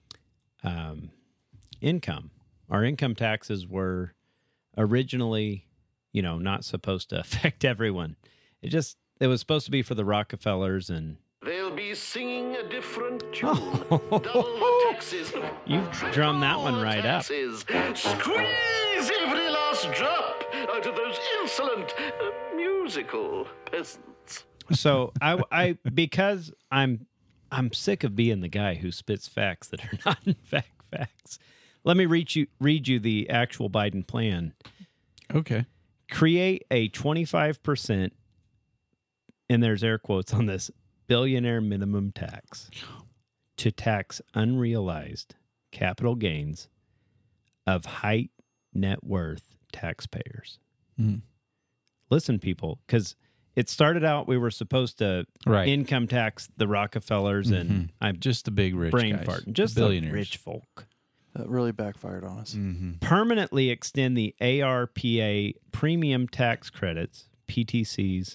S2: um, income, our income taxes were originally, you know, not supposed to affect everyone. It just, it was supposed to be for the Rockefellers and.
S13: They'll be singing a different tune. Double the taxes.
S2: You've drummed that one right up.
S13: Taxes. Squeeze every last drop out of those insolent uh, musical peasants.
S2: So I, I because I'm I'm sick of being the guy who spits facts that are not in fact facts. Let me read you read you the actual Biden plan.
S1: Okay.
S2: Create a twenty-five percent, and there's air quotes on this, billionaire minimum tax to tax unrealized capital gains of high net worth taxpayers.
S1: Mm.
S2: Listen, people, because it started out we were supposed to
S1: Right.
S2: income tax the Rockefellers and
S1: Mhm.
S2: I'm
S1: Just the big rich
S2: brain
S1: guys,
S2: farting, just
S1: the
S2: the
S1: billionaires.
S2: rich folk.
S3: That really backfired on us.
S1: Mm-hmm.
S2: Permanently extend the A R P A premium tax credits, P T Cs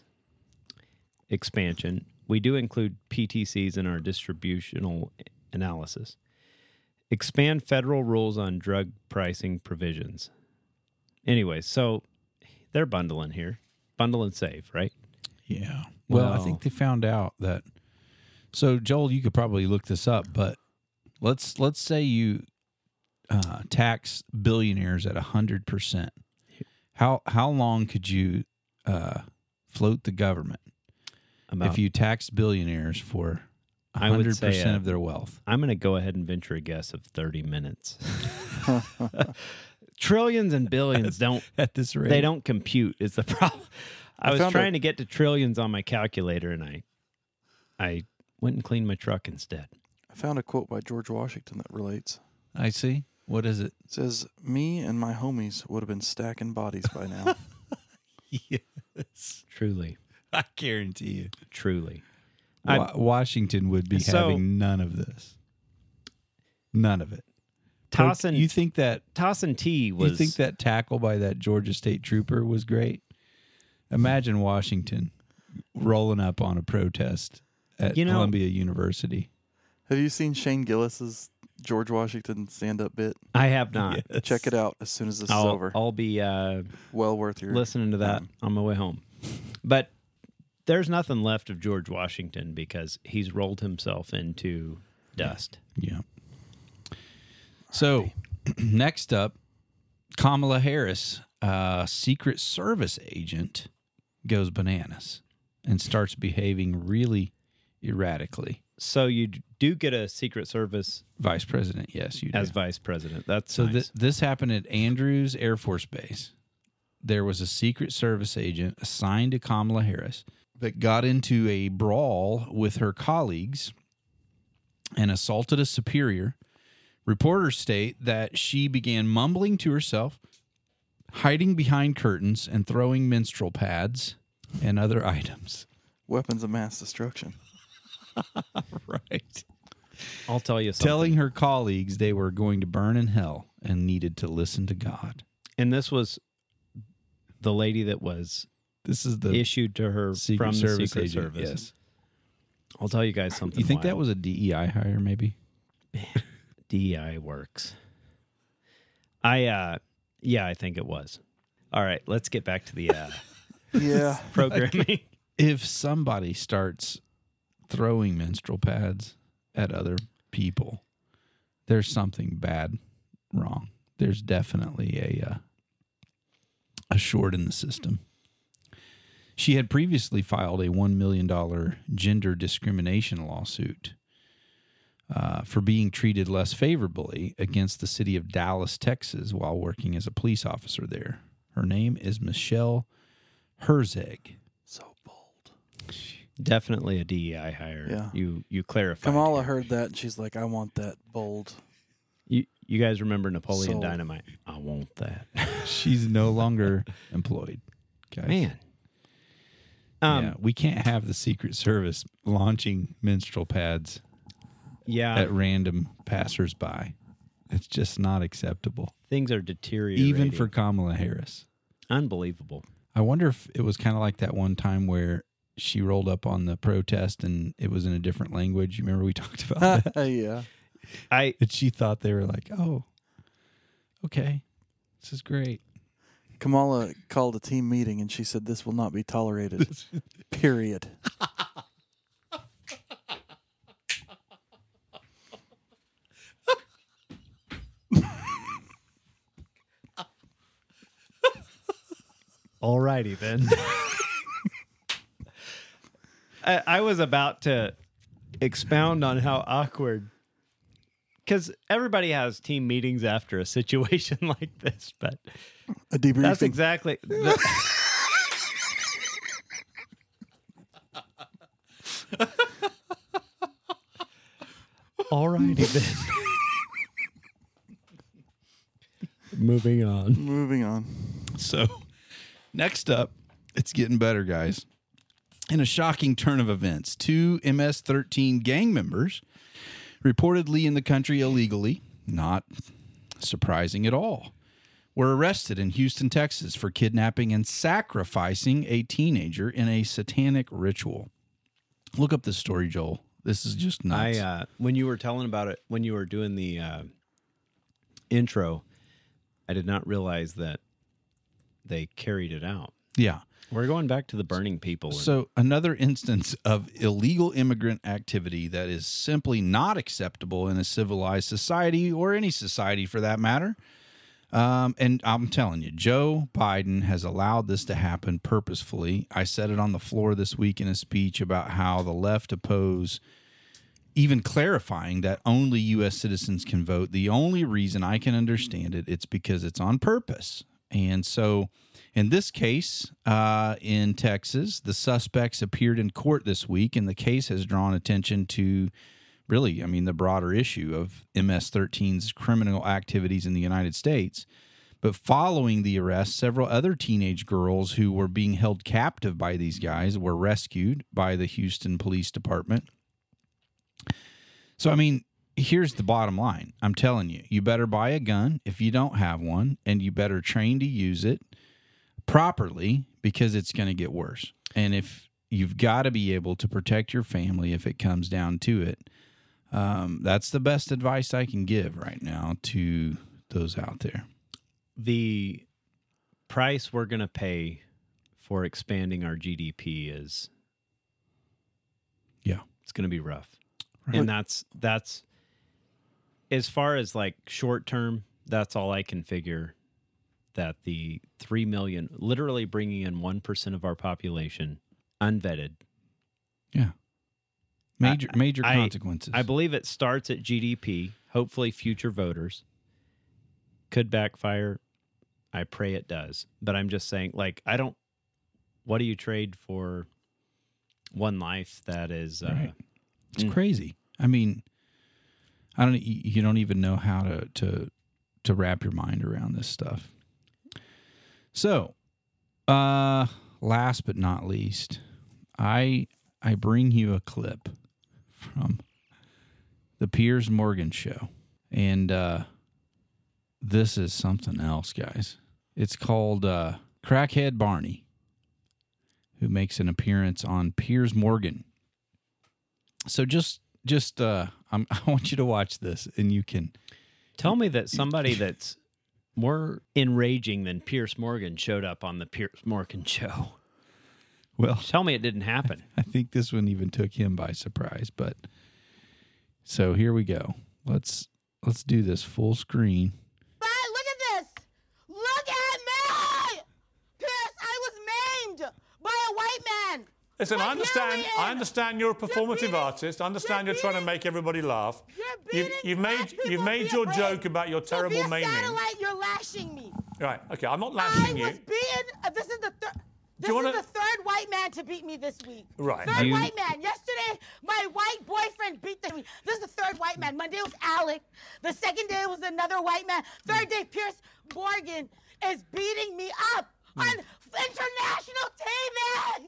S2: expansion. We do include P T Cs in our distributional analysis. Expand federal rules on drug pricing provisions. Anyway, so they're bundling here. Bundle and save, right?
S1: Yeah. Well, I
S2: Well-
S1: think they found out that. So, Joel, you could probably look this up, but let's let's say you uh, tax billionaires at a hundred percent. How how long could you uh, float the government
S2: About-
S1: if you taxed billionaires for a
S2: I would
S1: hundred
S2: say,
S1: percent
S2: uh,
S1: of their wealth?
S2: I'm going to go ahead and venture a guess of thirty minutes. Trillions and billions don't
S1: at this rate.
S2: They don't compute is the problem. I,
S3: I
S2: was
S3: found
S2: trying
S3: a-
S2: to get to trillions on my calculator, and I, I went and cleaned my truck instead.
S3: I found a quote by George Washington that relates.
S1: I see. What is it?
S3: It says, "Me and my homies would have been stacking bodies by now."
S1: Yes,
S2: Truly,
S1: I guarantee you.
S2: truly.
S1: Wa- Washington would be
S2: So-
S1: having none of this. None of it.
S2: Toss and
S1: you think that
S2: Toss and T was.
S1: you think that tackle by that Georgia State trooper was great? Imagine Washington rolling up on a protest at
S2: You know-
S1: Columbia University.
S3: Have you seen Shane Gillis's George Washington stand-up bit?
S2: I have not.
S1: Yes.
S3: Check it out as soon as this
S2: I'll,
S3: is over.
S2: I'll be uh,
S3: Well worth your
S2: listening to that
S3: time.
S2: on my way home. But there's nothing left of George Washington because he's rolled himself into dust.
S1: Yeah. So, next up, Kamala Harris, uh, Secret Service agent, goes bananas and starts behaving really erratically.
S2: So you d- do get a Secret Service
S1: Vice President, yes, you do.
S2: as vice president. That's
S1: So
S2: nice.
S1: thi- this happened at Andrews Air Force Base. There was a Secret Service agent assigned to Kamala Harris that got into a brawl with her colleagues and assaulted a superior. Reporters state that she began mumbling to herself, hiding behind curtains, and throwing menstrual pads and other items.
S3: Weapons of mass destruction.
S1: Right.
S2: I'll tell you something.
S1: Telling her colleagues they were going to burn in hell and needed to listen to God.
S2: And this was the lady that was
S1: This is the
S2: issued to her
S1: Secret
S2: from
S1: Service
S2: the Secret
S1: agent,
S2: Service.
S1: yes.
S2: I'll tell you guys something.
S1: You think that
S2: wild.
S1: was a D E I hire, maybe?
S2: D E I works? I uh yeah, I think it was. All right, let's get back to the uh
S3: Yeah.
S2: programming.
S1: If somebody starts throwing menstrual pads at other people, there's something bad wrong. There's definitely a uh, a short in the system. She had previously filed a one million dollars gender discrimination lawsuit uh, for being treated less favorably against the city of Dallas, Texas, while working as a police officer there. Her name is Michelle Herzeg.
S3: So bold.
S2: Definitely a D E I hire.
S3: Yeah.
S2: You you clarified.
S3: Kamala
S2: here.
S3: heard that and she's like, "I want that bold."
S2: You you guys remember Napoleon
S3: Sold.
S2: Dynamite? I want that.
S1: She's no longer employed. Guys.
S2: Man. Um
S1: yeah, we can't have the Secret Service launching menstrual pads
S2: yeah,
S1: at random passersby. It's just not acceptable,
S2: things are deteriorating.
S1: even for Kamala Harris.
S2: unbelievable.
S1: I wonder if it was kind of like that one time where she rolled up on the protest and it was in a different language. You remember we talked about that?
S3: Yeah.
S2: I
S1: And she thought they were like, oh, okay, this is great.
S3: Kamala called a team meeting and she said, "This will not be tolerated." Period.
S2: Alrighty then. I, I was about to expound on how awkward, because everybody has team meetings after a situation like this, but
S3: a debriefing.
S2: That's exactly. The, all righty then. Moving on.
S3: Moving on.
S1: So, next up, it's getting better, guys. In a shocking turn of events, two M S thirteen gang members reportedly in the country illegally, not surprising at all, were arrested in Houston, Texas for kidnapping and sacrificing a teenager in a satanic ritual. Look up this story, Joel. This is just nuts.
S2: I uh, when you were telling about it, when you were doing the uh, intro, I did not realize that they carried it out.
S1: Yeah.
S2: We're going back to the burning people.
S1: So another instance of illegal immigrant activity that is simply not acceptable in a civilized society, or any society for that matter. Um, and I'm telling you, Joe Biden has allowed this to happen purposefully. I said it on the floor this week in a speech about how the left oppose even clarifying that only U S citizens can vote. The only reason I can understand it, it's because it's on purpose. And so in this case, uh, in Texas, the suspects appeared in court this week, and the case has drawn attention to really, I mean, the broader issue of M S thirteen's criminal activities in the United States. But following the arrest, several other teenage girls who were being held captive by these guys were rescued by the Houston Police Department. So, I mean, here's the bottom line. I'm telling you, you better buy a gun if you don't have one, and you better train to use it properly, because it's going to get worse. And if you've got to be able to protect your family if it comes down to it, um, that's the best advice I can give right now to those out there.
S2: The price we're going to pay for expanding our G D P is,
S1: yeah,
S2: it's going to be rough.
S1: Right.
S2: And that's, that's as far as like short term, that's all I can figure, that the three million, literally bringing in one percent of our population unvetted.
S1: Yeah. Major,
S2: I,
S1: major
S2: I,
S1: consequences.
S2: I believe it starts at G D P. Hopefully future voters. Could backfire. I pray it does. But I'm just saying, like, I don't, what do you trade for one life that is, uh,
S1: right. It's
S2: mm.
S1: crazy. I mean, I don't, you don't even know how to, to, to wrap your mind around this stuff. So, uh, last but not least, I, I bring you a clip from the Piers Morgan show. And, uh, this is something else, guys. It's called uh, Crackhead Barney, who makes an appearance on Piers Morgan. So just, just, uh, I'm, I want you to watch this, and you can
S2: tell me that somebody that's more enraging than Piers Morgan showed up on the Piers Morgan show.
S1: Well,
S2: tell me it didn't happen.
S1: I think this one even took him by surprise. But so here we go. Let's let's do this full screen.
S14: Listen, I understand. I understand you're a performative artist. I understand you're, you're trying to make everybody laugh. You've, you've made you've made your joke about your terrible
S6: to be a
S14: maiming.
S6: Satellite, you're lashing me.
S14: Right. Okay. I'm not lashing
S6: I
S14: you.
S6: was being. Uh, this is the third. This
S14: wanna...
S6: is the third white man to beat me this week.
S14: Right.
S6: Third
S2: you...
S6: white man. Yesterday, my white boyfriend beat the. This is the third white man. Monday was Alec. The second day was another white man. Third day, Piers Morgan is beating me up mm. on international T V.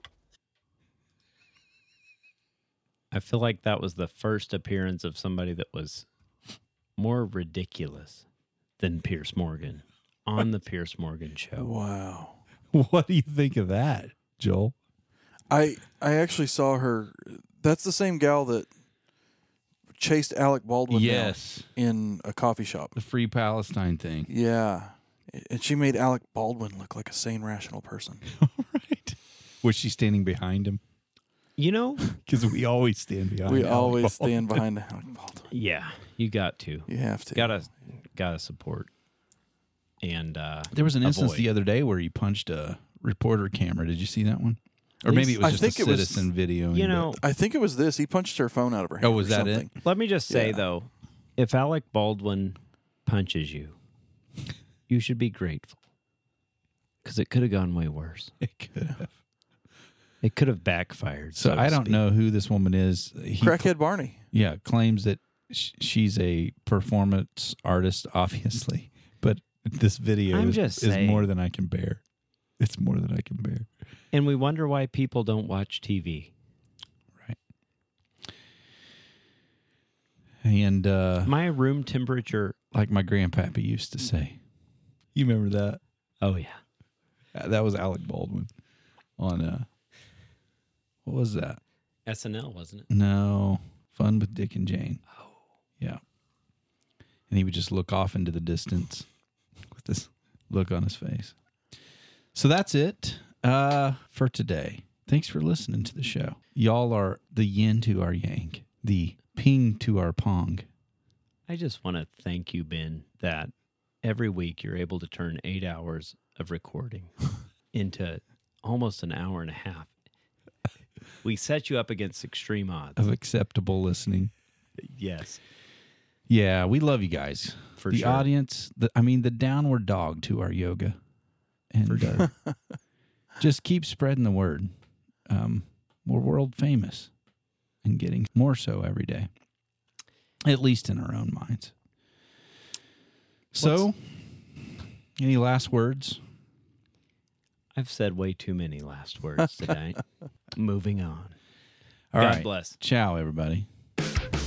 S2: I feel like that was the first appearance of somebody that was more ridiculous than Piers Morgan on the Piers Morgan show.
S3: Wow.
S1: What do you think of that, Joel?
S3: I I actually saw her. That's the same gal that chased Alec Baldwin
S1: yes.
S3: down in a coffee shop.
S1: The Free Palestine thing.
S3: Yeah. And she made Alec Baldwin look like a sane, rational person.
S1: Right. Was she standing behind him?
S2: You know,
S1: because we always stand behind.
S3: We
S1: Alec
S3: always
S1: Baldwin.
S3: stand behind Alec Baldwin.
S2: Yeah, you got to.
S3: You have to.
S2: Gotta, gotta support. And uh,
S1: there was an instance
S2: avoid.
S1: the other day where he punched a reporter camera. Did you see that one? Or maybe it was
S3: I
S1: just
S3: think
S1: a
S3: it was-
S1: citizen video.
S2: You know,
S3: I think it was this. He punched her phone out of her hand.
S1: Oh, was
S3: or
S1: that
S3: something.
S1: it?
S2: let me just say
S3: Yeah.
S2: though, if Alec Baldwin punches you, you should be grateful because it could have gone way worse.
S1: It could have.
S2: It could have backfired.
S1: So,
S2: So,
S1: I
S2: to
S1: don't
S2: speak.
S1: know who this woman is. He,
S3: Crackhead Barney.
S1: Yeah, claims that sh- she's a performance artist, obviously. But this video
S2: I'm
S1: is,
S2: just
S1: is
S2: saying.
S1: more than I can bear. It's more than I can bear.
S2: And we wonder why people don't watch T V.
S1: And uh,
S2: My room temperature.
S1: like my grandpappy used to say. You remember that?
S2: Oh yeah,
S1: Uh, That was Alec Baldwin on, uh, what was that?
S2: S N L wasn't it?
S1: No, Fun with Dick and Jane. Oh. Yeah. And he would just look off into the distance with this look on his face. So that's it uh, for today. Thanks for listening to the show. Y'all are the yin to our yang, the ping to our pong.
S2: I just want to thank you, Ben, that every week you're able to turn eight hours of recording into almost an hour and a half. We set you up against extreme odds.
S1: Of acceptable listening.
S2: Yes.
S1: Yeah, we love you guys.
S2: For
S1: the
S2: sure.
S1: audience, the, I mean, the downward dog to our yoga. And uh, just keep spreading the word. Um, we're world famous and getting more so every day, at least in our own minds. So,
S2: What's-
S1: any last words?
S2: I've said way too many last words today. Moving on.
S1: All
S2: God
S1: right.
S2: bless.
S1: Ciao, everybody.